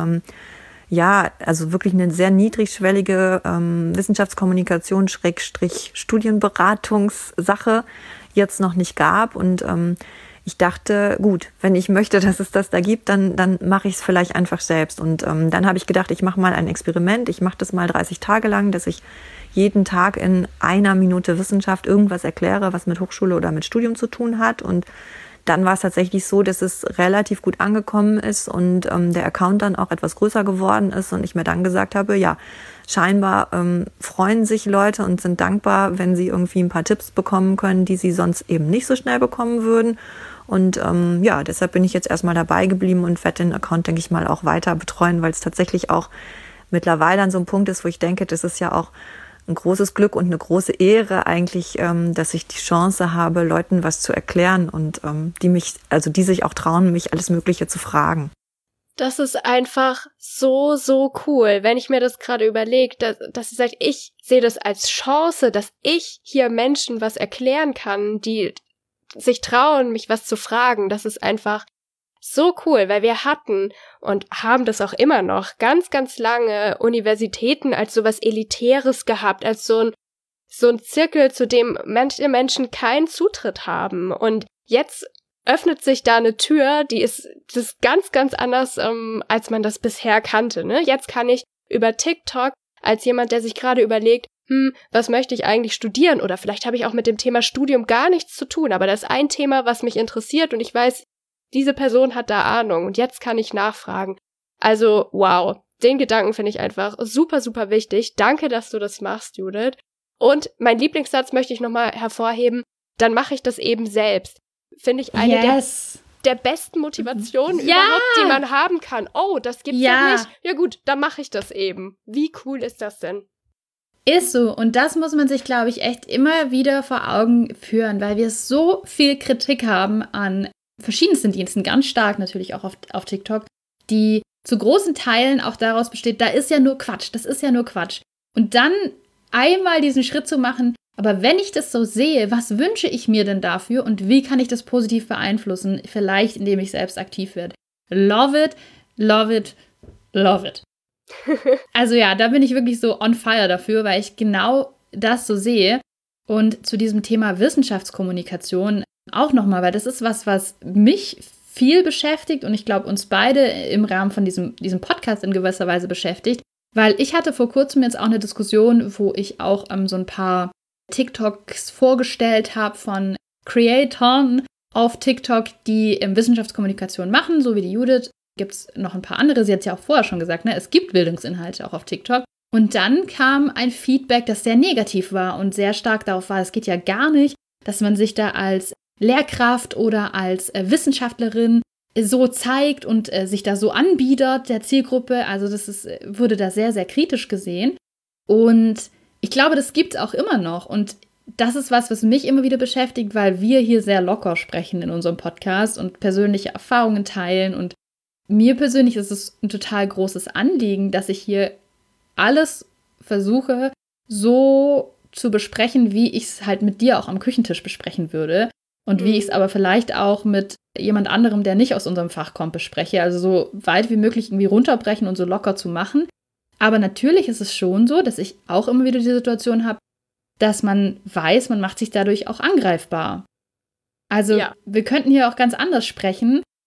also wirklich eine sehr niedrigschwellige Wissenschaftskommunikation Studienberatungssache jetzt noch nicht gab. Und ich dachte, gut, wenn ich möchte, dass es das da gibt, dann mache ich es vielleicht einfach selbst. Und dann habe ich gedacht, ich mache mal ein Experiment. Ich mache das mal 30 Tage lang, dass ich jeden Tag in 1 Minute Wissenschaft irgendwas erkläre, was mit Hochschule oder mit Studium zu tun hat. Und dann war es tatsächlich so, dass es relativ gut angekommen ist und der Account dann auch etwas größer geworden ist und ich mir dann gesagt habe, ja, scheinbar freuen sich Leute und sind dankbar, wenn sie irgendwie ein paar Tipps bekommen können, die sie sonst eben nicht so schnell bekommen würden. Und deshalb bin ich jetzt erstmal dabei geblieben und werde den Account, denke ich mal, auch weiter betreuen, weil es tatsächlich auch mittlerweile an so einem Punkt ist, wo ich denke, das ist ja auch ein großes Glück und eine große Ehre eigentlich, dass ich die Chance habe, Leuten was zu erklären und die sich auch trauen, mich alles Mögliche zu fragen.
Das ist einfach so, so cool, wenn ich mir das gerade überlege, dass sie sagt, ich sehe das als Chance, dass ich hier Menschen was erklären kann, die sich trauen, mich was zu fragen. Das ist einfach so cool, weil wir hatten und haben das auch immer noch ganz, ganz lange Universitäten als sowas Elitäres gehabt, als so ein Zirkel, zu dem manche Menschen keinen Zutritt haben. Und jetzt öffnet sich da eine Tür, das ist ganz, ganz anders, als man das bisher kannte, ne? Jetzt kann ich über TikTok als jemand, der sich gerade überlegt, was möchte ich eigentlich studieren? Oder vielleicht habe ich auch mit dem Thema Studium gar nichts zu tun, aber das ist ein Thema, was mich interessiert und ich weiß, diese Person hat da Ahnung und jetzt kann ich nachfragen. Also, wow, den Gedanken finde ich einfach super, super wichtig. Danke, dass du das machst, Judith. Und mein Lieblingssatz möchte ich nochmal hervorheben, dann mache ich das eben selbst. Finde ich eine der besten Motivationen überhaupt, die man haben kann. Oh, das gibt's doch nicht. Ja gut, dann mache ich das eben. Wie cool ist das denn?
Ist so. Und das muss man sich, glaube ich, echt immer wieder vor Augen führen, weil wir so viel Kritik haben an verschiedensten Diensten, ganz stark natürlich auch auf TikTok, die zu großen Teilen auch daraus besteht, da ist ja nur Quatsch, das ist ja nur Quatsch. Und dann einmal diesen Schritt zu machen, aber wenn ich das so sehe, was wünsche ich mir denn dafür und wie kann ich das positiv beeinflussen? Vielleicht, indem ich selbst aktiv werde. Love it, love it, love it. Also ja, da bin ich wirklich so on fire dafür, weil ich genau das so sehe. Und zu diesem Thema Wissenschaftskommunikation auch nochmal, weil das ist was mich viel beschäftigt und ich glaube uns beide im Rahmen von diesem Podcast in gewisser Weise beschäftigt, weil ich hatte vor kurzem jetzt auch eine Diskussion, wo ich auch so ein paar TikToks vorgestellt habe von Creatoren auf TikTok, die Wissenschaftskommunikation machen, so wie die Judith. Gibt es noch ein paar andere, sie hat es ja auch vorher schon gesagt, ne? Es gibt Bildungsinhalte auch auf TikTok. Und dann kam ein Feedback, das sehr negativ war und sehr stark darauf war, es geht ja gar nicht, dass man sich da als Lehrkraft oder als Wissenschaftlerin so zeigt und sich da so anbietet der Zielgruppe. Also wurde da sehr, sehr kritisch gesehen. Und ich glaube, das gibt es auch immer noch. Und das ist was mich immer wieder beschäftigt, weil wir hier sehr locker sprechen in unserem Podcast und persönliche Erfahrungen teilen. Und mir persönlich ist es ein total großes Anliegen, dass ich hier alles versuche, so zu besprechen, wie ich es halt mit dir auch am Küchentisch besprechen würde. Und wie ich es aber vielleicht auch mit jemand anderem, der nicht aus unserem Fach kommt, bespreche. Also so weit wie möglich irgendwie runterbrechen und so locker zu machen. Aber natürlich ist es schon so, dass ich auch immer wieder die Situation habe, dass man weiß, man macht sich dadurch auch angreifbar. Also wir könnten hier auch ganz anders sprechen.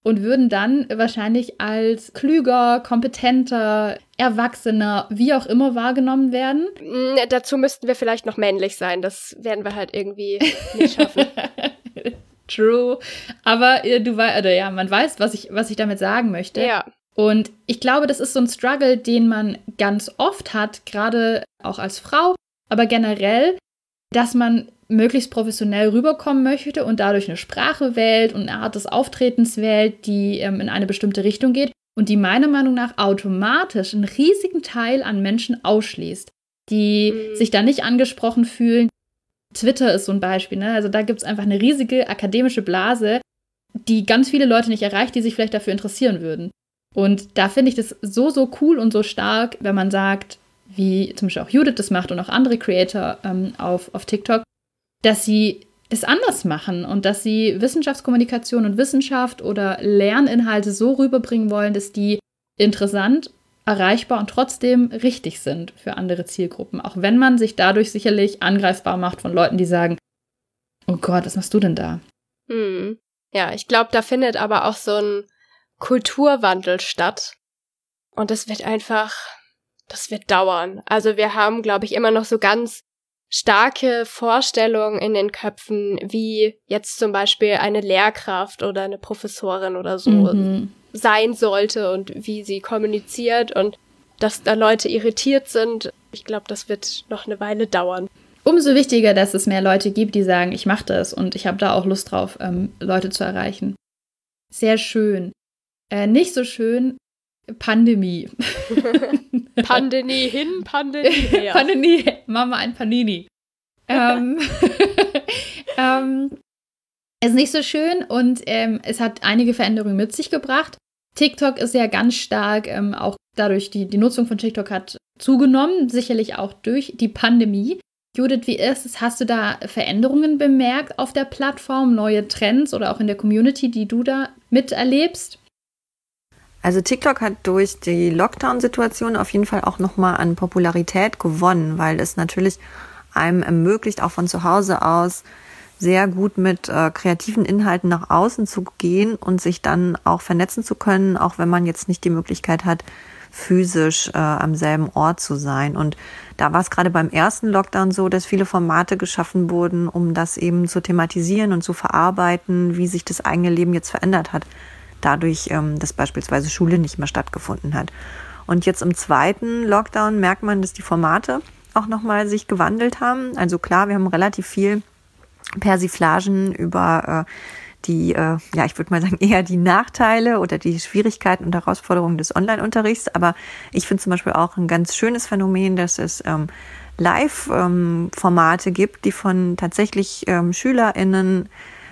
und würden dann wahrscheinlich als klüger, kompetenter, erwachsener, wie auch immer wahrgenommen werden.
Dazu müssten wir vielleicht noch männlich sein. Das werden wir halt irgendwie nicht schaffen.
True. Aber man weiß, was ich damit sagen möchte.
Ja.
Und ich glaube, das ist so ein Struggle, den man ganz oft hat, gerade auch als Frau, aber generell, dass man möglichst professionell rüberkommen möchte und dadurch eine Sprache wählt und eine Art des Auftretens wählt, die in eine bestimmte Richtung geht und die meiner Meinung nach automatisch einen riesigen Teil an Menschen ausschließt, die sich da nicht angesprochen fühlen. Twitter ist so ein Beispiel, ne? Also da gibt es einfach eine riesige akademische Blase, die ganz viele Leute nicht erreicht, die sich vielleicht dafür interessieren würden. Und da finde ich das so cool und so stark, wenn man sagt, wie zum Beispiel auch Judith das macht und auch andere Creator auf TikTok, dass sie es anders machen und dass sie Wissenschaftskommunikation und Wissenschaft oder Lerninhalte so rüberbringen wollen, dass die interessant, erreichbar und trotzdem richtig sind für andere Zielgruppen. Auch wenn man sich dadurch sicherlich angreifbar macht von Leuten, die sagen, oh Gott, was machst du denn da?
Ja, ich glaube, da findet aber auch so ein Kulturwandel statt. Und das wird dauern. Also wir haben, glaube ich, immer noch so ganz starke Vorstellungen in den Köpfen, wie jetzt zum Beispiel eine Lehrkraft oder eine Professorin oder so sein sollte und wie sie kommuniziert und dass da Leute irritiert sind. Ich glaube, das wird noch eine Weile dauern.
Umso wichtiger, dass es mehr Leute gibt, die sagen, ich mache das und ich habe da auch Lust drauf, Leute zu erreichen. Sehr schön. Nicht so schön, Pandemie.
Pandemie hin, Pandemie her.
Pandemie, Mama ein Panini. Ist nicht so schön und es hat einige Veränderungen mit sich gebracht. TikTok ist ja ganz stark, auch dadurch, die Nutzung von TikTok hat zugenommen, sicherlich auch durch die Pandemie. Judith, wie ist es? Hast du da Veränderungen bemerkt auf der Plattform, neue Trends oder auch in der Community, die du da miterlebst?
Also TikTok hat durch die Lockdown-Situation auf jeden Fall auch nochmal an Popularität gewonnen, weil es natürlich einem ermöglicht, auch von zu Hause aus sehr gut mit kreativen Inhalten nach außen zu gehen und sich dann auch vernetzen zu können, auch wenn man jetzt nicht die Möglichkeit hat, physisch am selben Ort zu sein. Und da war es gerade beim ersten Lockdown so, dass viele Formate geschaffen wurden, um das eben zu thematisieren und zu verarbeiten, wie sich das eigene Leben jetzt verändert hat. Dadurch, dass beispielsweise Schule nicht mehr stattgefunden hat. Und jetzt im zweiten Lockdown merkt man, dass die Formate auch nochmal sich gewandelt haben. Also klar, wir haben relativ viel Persiflagen über ich würde mal sagen, eher die Nachteile oder die Schwierigkeiten und Herausforderungen des Online-Unterrichts. Aber ich finde zum Beispiel auch ein ganz schönes Phänomen, dass es Live-Formate gibt, die von tatsächlich SchülerInnen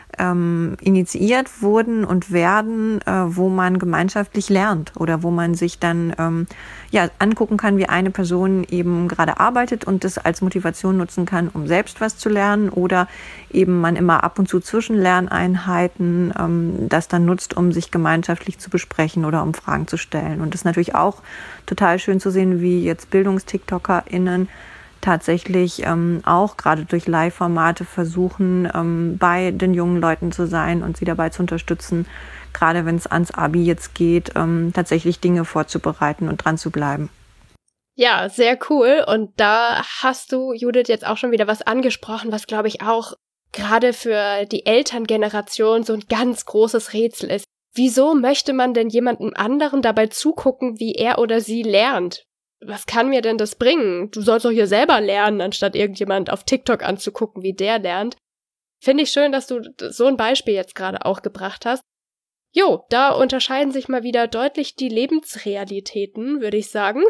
initiiert wurden und werden, wo man gemeinschaftlich lernt oder wo man sich dann angucken kann, wie eine Person eben gerade arbeitet und das als Motivation nutzen kann, um selbst was zu lernen, oder eben man immer ab und zu zwischen Lerneinheiten das dann nutzt, um sich gemeinschaftlich zu besprechen oder um Fragen zu stellen. Und das ist natürlich auch total schön zu sehen, wie jetzt BildungsTikTokerInnen tatsächlich auch gerade durch Live-Formate versuchen, bei den jungen Leuten zu sein und sie dabei zu unterstützen, gerade wenn es ans Abi jetzt geht, tatsächlich Dinge vorzubereiten und dran zu bleiben.
Ja, sehr cool. Und da hast du, Judith, jetzt auch schon wieder was angesprochen, was, glaube ich, auch gerade für die Elterngeneration so ein ganz großes Rätsel ist. Wieso möchte man denn jemandem anderen dabei zugucken, wie er oder sie lernt? Was kann mir denn das bringen? Du sollst doch hier selber lernen, anstatt irgendjemand auf TikTok anzugucken, wie der lernt. Finde ich schön, dass du so ein Beispiel jetzt gerade auch gebracht hast. Jo, da unterscheiden sich mal wieder deutlich die Lebensrealitäten, würde ich sagen.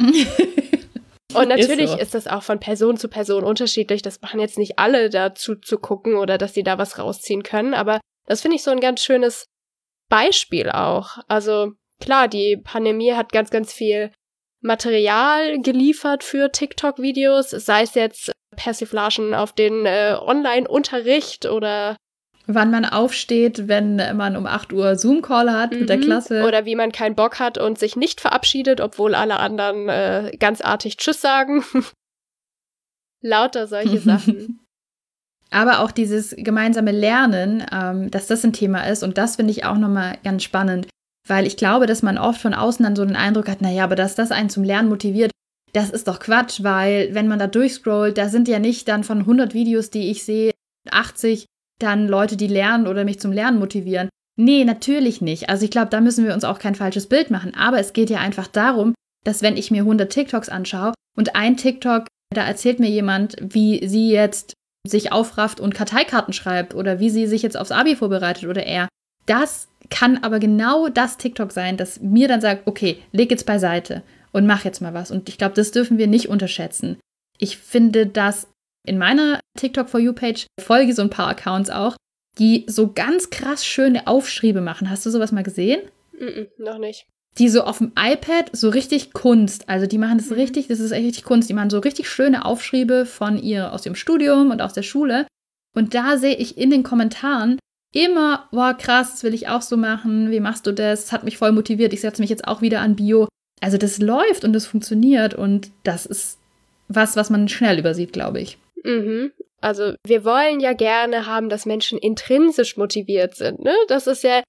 Und natürlich ist das auch von Person zu Person unterschiedlich. Das machen jetzt nicht alle dazu zu gucken oder dass sie da was rausziehen können. Aber das finde ich so ein ganz schönes Beispiel auch. Also klar, die Pandemie hat ganz, ganz viel Material geliefert für TikTok-Videos, sei es jetzt Persiflagen auf den Online-Unterricht oder
wann man aufsteht, wenn man um 8 Uhr Zoom-Call hat mit der Klasse.
Oder wie man keinen Bock hat und sich nicht verabschiedet, obwohl alle anderen ganz artig Tschüss sagen. Lauter solche Sachen.
Aber auch dieses gemeinsame Lernen, dass das ein Thema ist. Und das finde ich auch nochmal ganz spannend, weil ich glaube, dass man oft von außen dann so den Eindruck hat, naja, aber dass das einen zum Lernen motiviert, das ist doch Quatsch, weil wenn man da durchscrollt, da sind ja nicht dann von 100 Videos, die ich sehe, 80 dann Leute, die lernen oder mich zum Lernen motivieren. Nee, natürlich nicht. Also ich glaube, da müssen wir uns auch kein falsches Bild machen. Aber es geht ja einfach darum, dass wenn ich mir 100 TikToks anschaue und ein TikTok, da erzählt mir jemand, wie sie jetzt sich aufrafft und Karteikarten schreibt oder wie sie sich jetzt aufs Abi vorbereitet oder er. Das kann aber genau das TikTok sein, das mir dann sagt, okay, leg jetzt beiseite und mach jetzt mal was. Und ich glaube, das dürfen wir nicht unterschätzen. Ich finde, dass in meiner TikTok For You-Page folge so ein paar Accounts auch, die so ganz krass schöne Aufschriebe machen. Hast du sowas mal gesehen?
Noch nicht.
Die so auf dem iPad so richtig Kunst, also die machen das richtig, das ist echt richtig Kunst, die machen so richtig schöne Aufschriebe aus ihrem Studium und aus der Schule. Und da sehe ich in den Kommentaren immer, boah, krass, das will ich auch so machen, wie machst du das? Das hat mich voll motiviert, ich setze mich jetzt auch wieder an Bio. Also das läuft und das funktioniert und das ist was man schnell übersieht, glaube ich.
Also wir wollen ja gerne haben, dass Menschen intrinsisch motiviert sind, ne? Das ist ja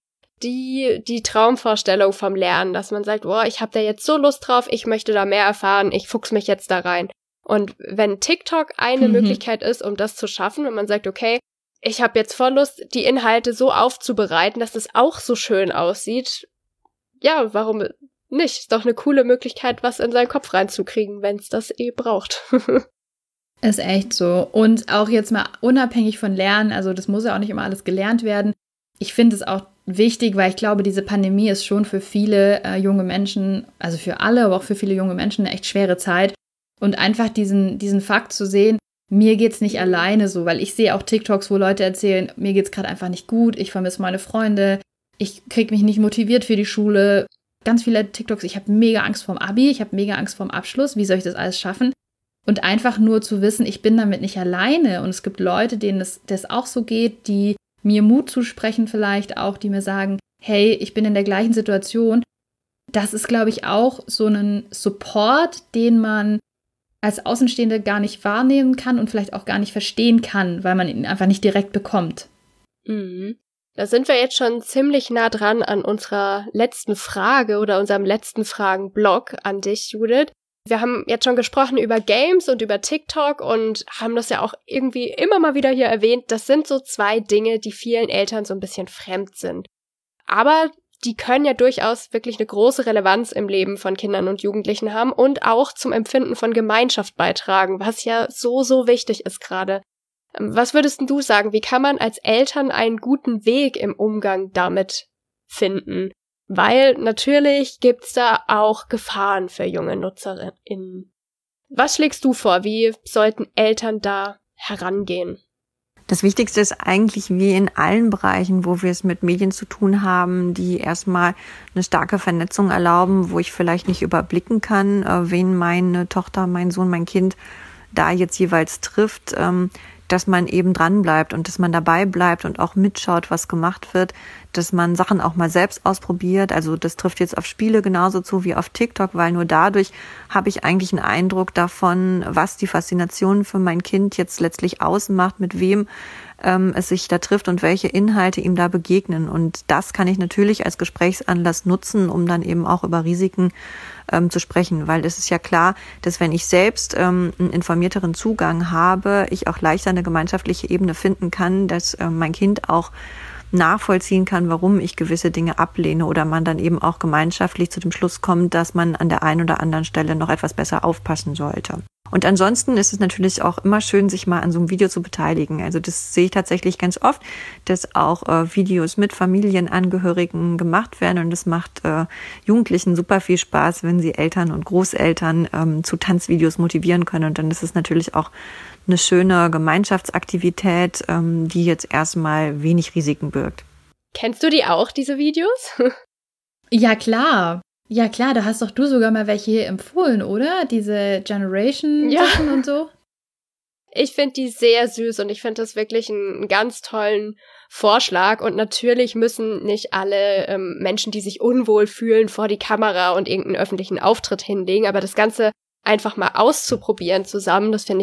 die Traumvorstellung vom Lernen, dass man sagt, boah, ich habe da jetzt so Lust drauf, ich möchte da mehr erfahren, ich fuchs mich jetzt da rein. Und wenn TikTok eine Möglichkeit ist, um das zu schaffen, wenn man sagt, okay, ich habe jetzt voll Lust, die Inhalte so aufzubereiten, dass es auch so schön aussieht, ja, warum nicht? Ist doch eine coole Möglichkeit, was in seinen Kopf reinzukriegen, wenn es das braucht.
Ist echt so. Und auch jetzt mal unabhängig von Lernen, also das muss ja auch nicht immer alles gelernt werden. Ich finde es auch wichtig, weil ich glaube, diese Pandemie ist schon für viele junge Menschen, also für alle, aber auch für viele junge Menschen eine echt schwere Zeit. Und einfach diesen Fakt zu sehen, mir geht's nicht alleine so, weil ich sehe auch TikToks, wo Leute erzählen, mir geht's gerade einfach nicht gut, ich vermisse meine Freunde, ich krieg mich nicht motiviert für die Schule. Ganz viele TikToks, ich habe mega Angst vorm Abi, ich habe mega Angst vorm Abschluss, wie soll ich das alles schaffen? Und einfach nur zu wissen, ich bin damit nicht alleine und es gibt Leute, denen das auch so geht, die mir Mut zusprechen vielleicht auch, die mir sagen, hey, ich bin in der gleichen Situation. Das ist, glaube ich, auch so ein Support, den man als Außenstehende gar nicht wahrnehmen kann und vielleicht auch gar nicht verstehen kann, weil man ihn einfach nicht direkt bekommt.
Da sind wir jetzt schon ziemlich nah dran an unserer letzten Frage oder unserem letzten Fragenblock an dich, Judith. Wir haben jetzt schon gesprochen über Games und über TikTok und haben das ja auch irgendwie immer mal wieder hier erwähnt. Das sind so 2 Dinge, die vielen Eltern so ein bisschen fremd sind. Aber die können ja durchaus wirklich eine große Relevanz im Leben von Kindern und Jugendlichen haben und auch zum Empfinden von Gemeinschaft beitragen, was ja so, so wichtig ist gerade. Was würdest du sagen, wie kann man als Eltern einen guten Weg im Umgang damit finden? Weil natürlich gibt's da auch Gefahren für junge NutzerInnen. Was schlägst du vor? Wie sollten Eltern da herangehen?
Das Wichtigste ist eigentlich wie in allen Bereichen, wo wir es mit Medien zu tun haben, die erstmal eine starke Vernetzung erlauben, wo ich vielleicht nicht überblicken kann, wen meine Tochter, mein Sohn, mein Kind da jetzt jeweils trifft, dass man eben dran bleibt und dass man dabei bleibt und auch mitschaut, was gemacht wird, dass man Sachen auch mal selbst ausprobiert. Also das trifft jetzt auf Spiele genauso zu wie auf TikTok, weil nur dadurch habe ich eigentlich einen Eindruck davon, was die Faszination für mein Kind jetzt letztlich ausmacht, mit wem es sich da trifft und welche Inhalte ihm da begegnen. Und das kann ich natürlich als Gesprächsanlass nutzen, um dann eben auch über Risiken zu sprechen, weil es ist ja klar, dass wenn ich selbst einen informierteren Zugang habe, ich auch leichter eine gemeinschaftliche Ebene finden kann, dass mein Kind auch nachvollziehen kann, warum ich gewisse Dinge ablehne oder man dann eben auch gemeinschaftlich zu dem Schluss kommt, dass man an der einen oder anderen Stelle noch etwas besser aufpassen sollte. Und ansonsten ist es natürlich auch immer schön, sich mal an so einem Video zu beteiligen. Also das sehe ich tatsächlich ganz oft, dass auch Videos mit Familienangehörigen gemacht werden und es macht Jugendlichen super viel Spaß, wenn sie Eltern und Großeltern zu Tanzvideos motivieren können. Und dann ist es natürlich auch eine schöne Gemeinschaftsaktivität, die jetzt erstmal wenig Risiken birgt.
Kennst du die auch, diese Videos?
Ja, klar. Ja, klar, da hast doch du sogar mal welche hier empfohlen, oder? Diese Generation-Sachen und so.
Ich finde die sehr süß und ich finde das wirklich einen ganz tollen Vorschlag. Und natürlich müssen nicht alle Menschen, die sich unwohl fühlen, vor die Kamera und irgendeinen öffentlichen Auftritt hinlegen. Aber das Ganze einfach mal auszuprobieren zusammen, das finde ich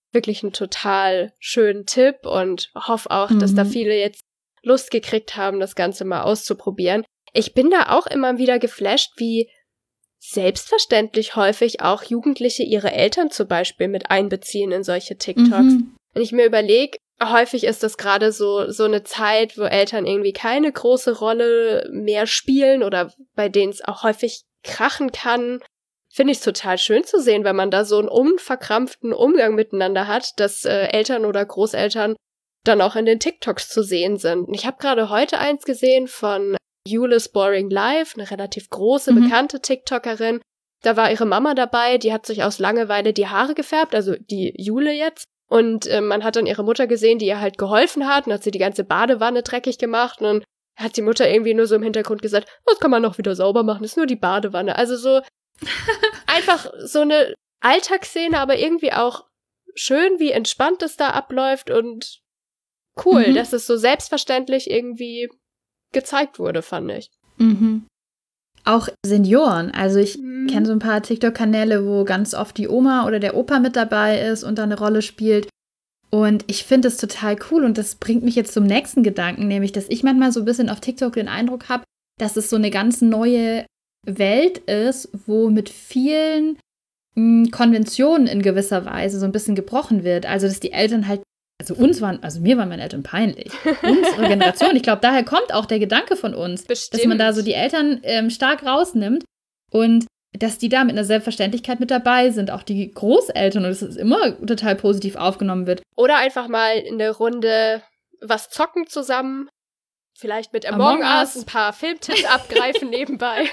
wirklich einen total schönen Tipp und hoffe auch, dass da viele jetzt Lust gekriegt haben, das Ganze mal auszuprobieren. Ich bin da auch immer wieder geflasht, wie selbstverständlich häufig auch Jugendliche ihre Eltern zum Beispiel mit einbeziehen in solche TikToks. Wenn ich mir überlege, häufig ist das gerade so eine Zeit, wo Eltern irgendwie keine große Rolle mehr spielen oder bei denen es auch häufig krachen kann. Finde ich es total schön zu sehen, wenn man da so einen unverkrampften Umgang miteinander hat, dass Eltern oder Großeltern dann auch in den TikToks zu sehen sind. Und ich habe gerade heute eins gesehen von Yule's Boring Life, eine relativ große, bekannte TikTokerin. Da war ihre Mama dabei, die hat sich aus Langeweile die Haare gefärbt, also die Jule jetzt. Und man hat dann ihre Mutter gesehen, die ihr halt geholfen hat und hat sie die ganze Badewanne dreckig gemacht. Und dann hat die Mutter irgendwie nur so im Hintergrund gesagt, das kann man noch wieder sauber machen, das ist nur die Badewanne. Also so einfach so eine Alltagsszene, aber irgendwie auch schön, wie entspannt es da abläuft und cool, dass es so selbstverständlich irgendwie gezeigt wurde, fand ich.
Auch Senioren. Also ich kenne so ein paar TikTok-Kanäle, wo ganz oft die Oma oder der Opa mit dabei ist und da eine Rolle spielt. Und ich finde es total cool und das bringt mich jetzt zum nächsten Gedanken, nämlich, dass ich manchmal so ein bisschen auf TikTok den Eindruck habe, dass es so eine ganz neue Welt ist, wo mit vielen Konventionen in gewisser Weise so ein bisschen gebrochen wird. Also, dass die Eltern halt, mir waren meine Eltern peinlich. Unsere Generation, ich glaube, daher kommt auch der Gedanke von uns, dass man da so die Eltern stark rausnimmt und dass die da mit einer Selbstverständlichkeit mit dabei sind, auch die Großeltern und dass es immer total positiv aufgenommen wird.
Oder einfach mal in der Runde was zocken zusammen. Vielleicht mit Among Us ein paar Filmtipps abgreifen nebenbei.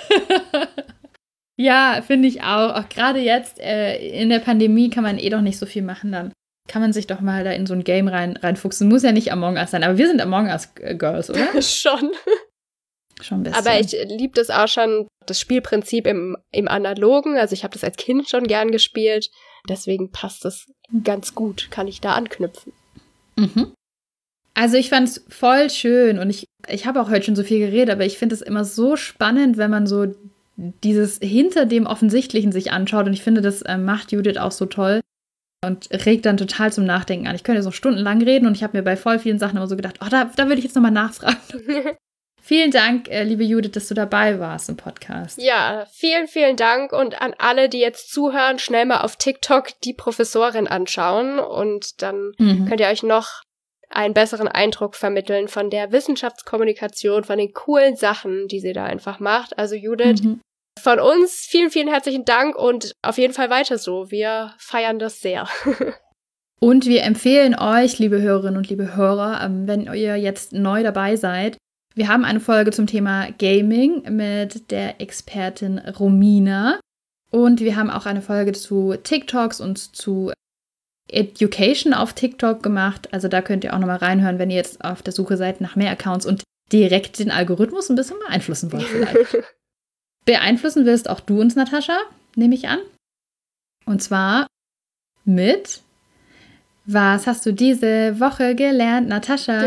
Ja, finde ich auch. Auch gerade jetzt in der Pandemie kann man doch nicht so viel machen. Dann kann man sich doch mal da in so ein Game reinfuchsen. Muss ja nicht Among Us sein, aber wir sind Among Us Girls, oder?
Schon.
Schon ein bisschen.
Aber ich liebe das auch schon, das Spielprinzip im Analogen. Also ich habe das als Kind schon gern gespielt. Deswegen passt das ganz gut. Kann ich da anknüpfen.
Also ich fand es voll schön und ich habe auch heute schon so viel geredet, aber ich finde es immer so spannend, wenn man so dieses hinter dem Offensichtlichen sich anschaut und ich finde, das macht Judith auch so toll und regt dann total zum Nachdenken an. Ich könnte so stundenlang reden und ich habe mir bei voll vielen Sachen immer so gedacht, da würde ich jetzt nochmal nachfragen. Vielen Dank, liebe Judith, dass du dabei warst im Podcast.
Ja, vielen, vielen Dank und an alle, die jetzt zuhören, schnell mal auf TikTok die Professorin anschauen und dann könnt ihr euch noch einen besseren Eindruck vermitteln von der Wissenschaftskommunikation, von den coolen Sachen, die sie da einfach macht. Also Judith, von uns vielen, vielen herzlichen Dank und auf jeden Fall weiter so. Wir feiern das sehr.
Und wir empfehlen euch, liebe Hörerinnen und liebe Hörer, wenn ihr jetzt neu dabei seid, wir haben eine Folge zum Thema Gaming mit der Expertin Romina und wir haben auch eine Folge zu TikToks und zu Education auf TikTok gemacht. Also da könnt ihr auch nochmal reinhören, wenn ihr jetzt auf der Suche seid nach mehr Accounts und direkt den Algorithmus ein bisschen beeinflussen wollt vielleicht. Beeinflussen wirst auch du uns, Natascha, nehme ich an. Und zwar mit was hast du diese Woche gelernt, Natascha?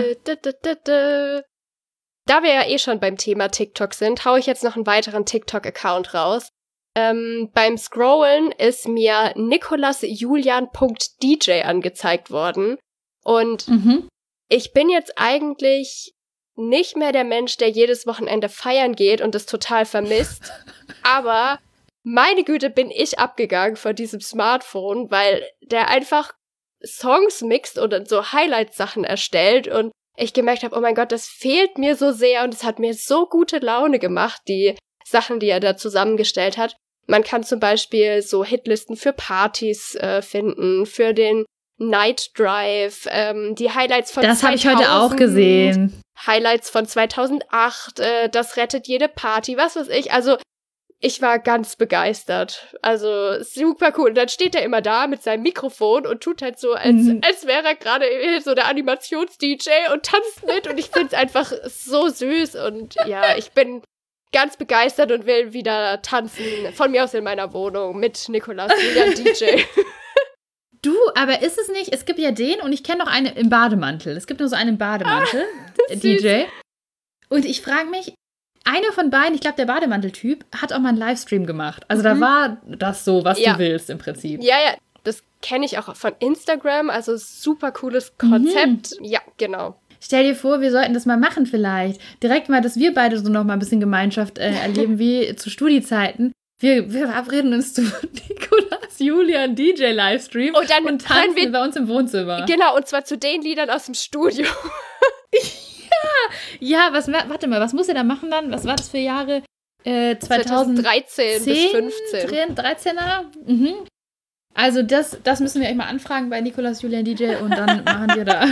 Da wir ja schon beim Thema TikTok sind, haue ich jetzt noch einen weiteren TikTok-Account raus. Beim Scrollen ist mir nikolasjulian.dj angezeigt worden. Und ich bin jetzt eigentlich nicht mehr der Mensch, der jedes Wochenende feiern geht und das total vermisst. Aber meine Güte, bin ich abgegangen von diesem Smartphone, weil der einfach Songs mixt und so Highlight-Sachen erstellt und ich gemerkt habe, oh mein Gott, das fehlt mir so sehr und es hat mir so gute Laune gemacht, die Sachen, die er da zusammengestellt hat. Man kann zum Beispiel so Hitlisten für Partys finden, für den Night Drive, die Highlights von 2000.
Das habe ich heute auch gesehen.
Highlights von 2008, das rettet jede Party, was weiß ich. Also ich war ganz begeistert. Also super cool. Und dann steht er immer da mit seinem Mikrofon und tut halt so, als wäre er gerade so der Animations-DJ und tanzt mit. Und ich finde es einfach so süß. Und ja, ich bin ganz begeistert und will wieder tanzen. Von mir aus in meiner Wohnung mit Nikolas Julian DJ.
Du, aber ist es nicht, es gibt ja den und ich kenne noch einen im Bademantel. Es gibt nur so einen im Bademantel, DJ. Und ich frage mich, einer von beiden, ich glaube der Bademantel-Typ, hat auch mal einen Livestream gemacht. Also da war das so, was du willst im Prinzip.
Ja, Das kenne ich auch von Instagram, also super cooles Konzept. Ja, genau.
Stell dir vor, wir sollten das mal machen vielleicht. Direkt mal, dass wir beide so noch mal ein bisschen Gemeinschaft erleben wie zu Studiezeiten. Wir verabreden uns zu Nikolas Julian DJ Livestream und tanzen wir bei uns im Wohnzimmer.
Genau, und zwar zu den Liedern aus dem Studio.
Ja, warte mal, was muss er da machen dann? Was war das für Jahre?
2013 bis 15.
13er? Mhm. Also das müssen wir euch mal anfragen bei Nikolas Julian DJ und dann machen wir da.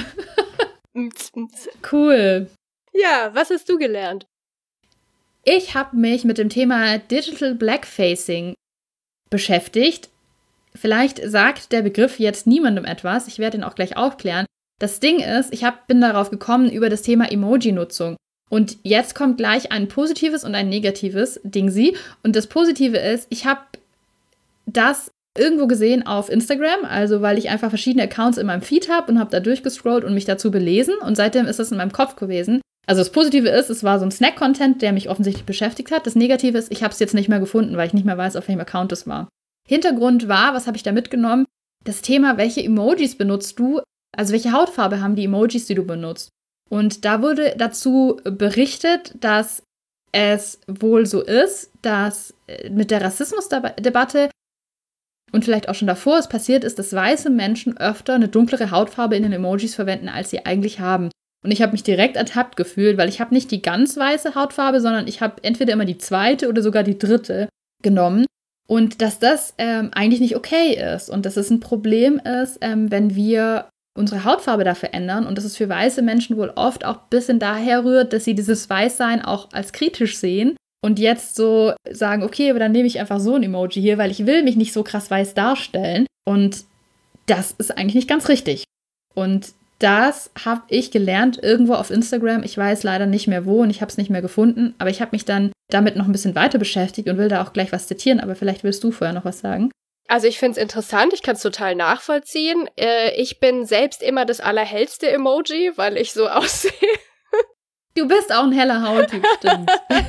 Cool.
Ja, was hast du gelernt?
Ich habe mich mit dem Thema Digital Blackfacing beschäftigt. Vielleicht sagt der Begriff jetzt niemandem etwas. Ich werde ihn auch gleich aufklären. Das Ding ist, bin darauf gekommen über das Thema Emoji-Nutzung. Und jetzt kommt gleich ein positives und ein negatives Dingsi. Und das Positive ist, ich habe das irgendwo gesehen auf Instagram, also weil ich einfach verschiedene Accounts in meinem Feed habe und habe da durchgescrollt und mich dazu belesen. Und seitdem ist das in meinem Kopf gewesen. Also das Positive ist, es war so ein Snack-Content, der mich offensichtlich beschäftigt hat. Das Negative ist, ich habe es jetzt nicht mehr gefunden, weil ich nicht mehr weiß, auf welchem Account es war. Hintergrund war, was habe ich da mitgenommen? Das Thema, welche Emojis benutzt du? Also welche Hautfarbe haben die Emojis, die du benutzt? Und da wurde dazu berichtet, dass es wohl so ist, dass mit der Rassismusdebatte und vielleicht auch schon davor es passiert ist, dass weiße Menschen öfter eine dunklere Hautfarbe in den Emojis verwenden, als sie eigentlich haben. Und ich habe mich direkt ertappt gefühlt, weil ich habe nicht die ganz weiße Hautfarbe, sondern ich habe entweder immer die zweite oder sogar die dritte genommen. Und dass das eigentlich nicht okay ist und dass es ein Problem ist, wenn wir unsere Hautfarbe dafür ändern und dass es für weiße Menschen wohl oft auch ein bisschen daher rührt, dass sie dieses Weißsein auch als kritisch sehen und jetzt so sagen, okay, aber dann nehme ich einfach so ein Emoji hier, weil ich will mich nicht so krass weiß darstellen. Und das ist eigentlich nicht ganz richtig. Und das habe ich gelernt irgendwo auf Instagram. Ich weiß leider nicht mehr wo und ich habe es nicht mehr gefunden, aber ich habe mich dann damit noch ein bisschen weiter beschäftigt und will da auch gleich was zitieren, aber vielleicht willst du vorher noch was sagen.
Also ich finde es interessant, ich kann es total nachvollziehen. Ich bin selbst immer das allerhellste Emoji, weil ich so aussehe.
Du bist auch ein heller Hauttyp, stimmt.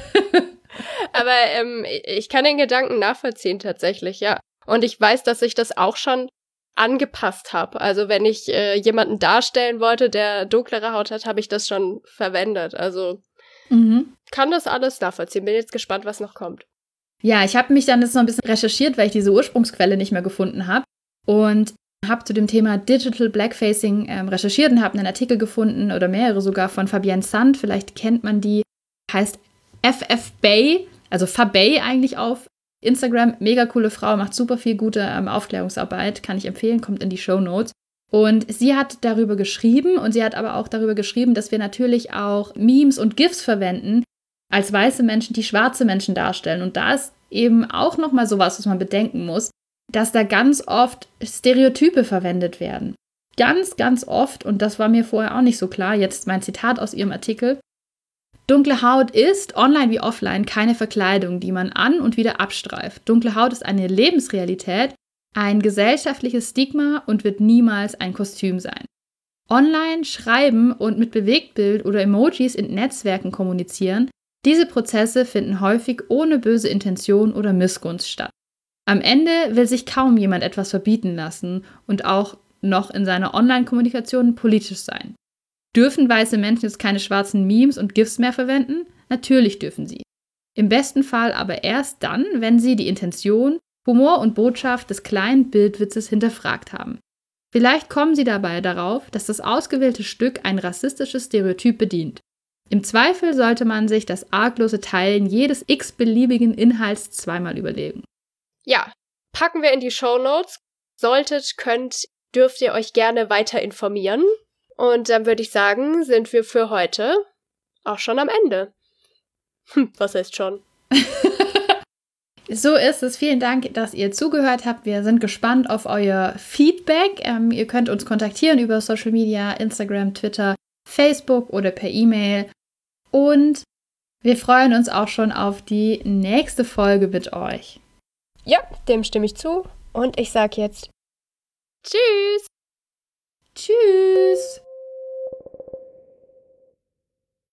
Aber ich kann den Gedanken nachvollziehen tatsächlich, ja. Und ich weiß, dass ich das auch schon angepasst habe. Also wenn ich jemanden darstellen wollte, der dunklere Haut hat, habe ich das schon verwendet. Also kann das alles nachvollziehen. Bin jetzt gespannt, was noch kommt.
Ja, ich habe mich dann jetzt noch ein bisschen recherchiert, weil ich diese Ursprungsquelle nicht mehr gefunden habe und habe zu dem Thema Digital Blackfacing recherchiert und habe einen Artikel gefunden oder mehrere sogar von Fabienne Sand, vielleicht kennt man die, heißt FFBay, also Fabay eigentlich auf Instagram, mega coole Frau, macht super viel gute Aufklärungsarbeit, kann ich empfehlen, kommt in die Shownotes. Und sie hat darüber geschrieben und sie hat aber auch darüber geschrieben, dass wir natürlich auch Memes und GIFs verwenden, als weiße Menschen, die schwarze Menschen darstellen. Und da ist eben auch nochmal sowas, was man bedenken muss, dass da ganz oft Stereotype verwendet werden. Ganz, ganz oft, und das war mir vorher auch nicht so klar, jetzt mein Zitat aus ihrem Artikel: Dunkle Haut ist, online wie offline, keine Verkleidung, die man an- und wieder abstreift. Dunkle Haut ist eine Lebensrealität, ein gesellschaftliches Stigma und wird niemals ein Kostüm sein. Online, schreiben und mit Bewegtbild oder Emojis in Netzwerken kommunizieren, diese Prozesse finden häufig ohne böse Intention oder Missgunst statt. Am Ende will sich kaum jemand etwas verbieten lassen und auch noch in seiner Online-Kommunikation politisch sein. Dürfen weiße Menschen jetzt keine schwarzen Memes und GIFs mehr verwenden? Natürlich dürfen sie. Im besten Fall aber erst dann, wenn sie die Intention, Humor und Botschaft des kleinen Bildwitzes hinterfragt haben. Vielleicht kommen sie dabei darauf, dass das ausgewählte Stück ein rassistisches Stereotyp bedient. Im Zweifel sollte man sich das arglose Teilen jedes x-beliebigen Inhalts zweimal überlegen.
Ja, packen wir in die Shownotes. Dürft ihr euch gerne weiter informieren. Und dann würde ich sagen, sind wir für heute auch schon am Ende. Was heißt schon?
So ist es. Vielen Dank, dass ihr zugehört habt. Wir sind gespannt auf euer Feedback. Ihr könnt uns kontaktieren über Social Media, Instagram, Twitter, Facebook oder per E-Mail. Und wir freuen uns auch schon auf die nächste Folge mit euch.
Ja, dem stimme ich zu. Und ich sage jetzt Tschüss.
Tschüss.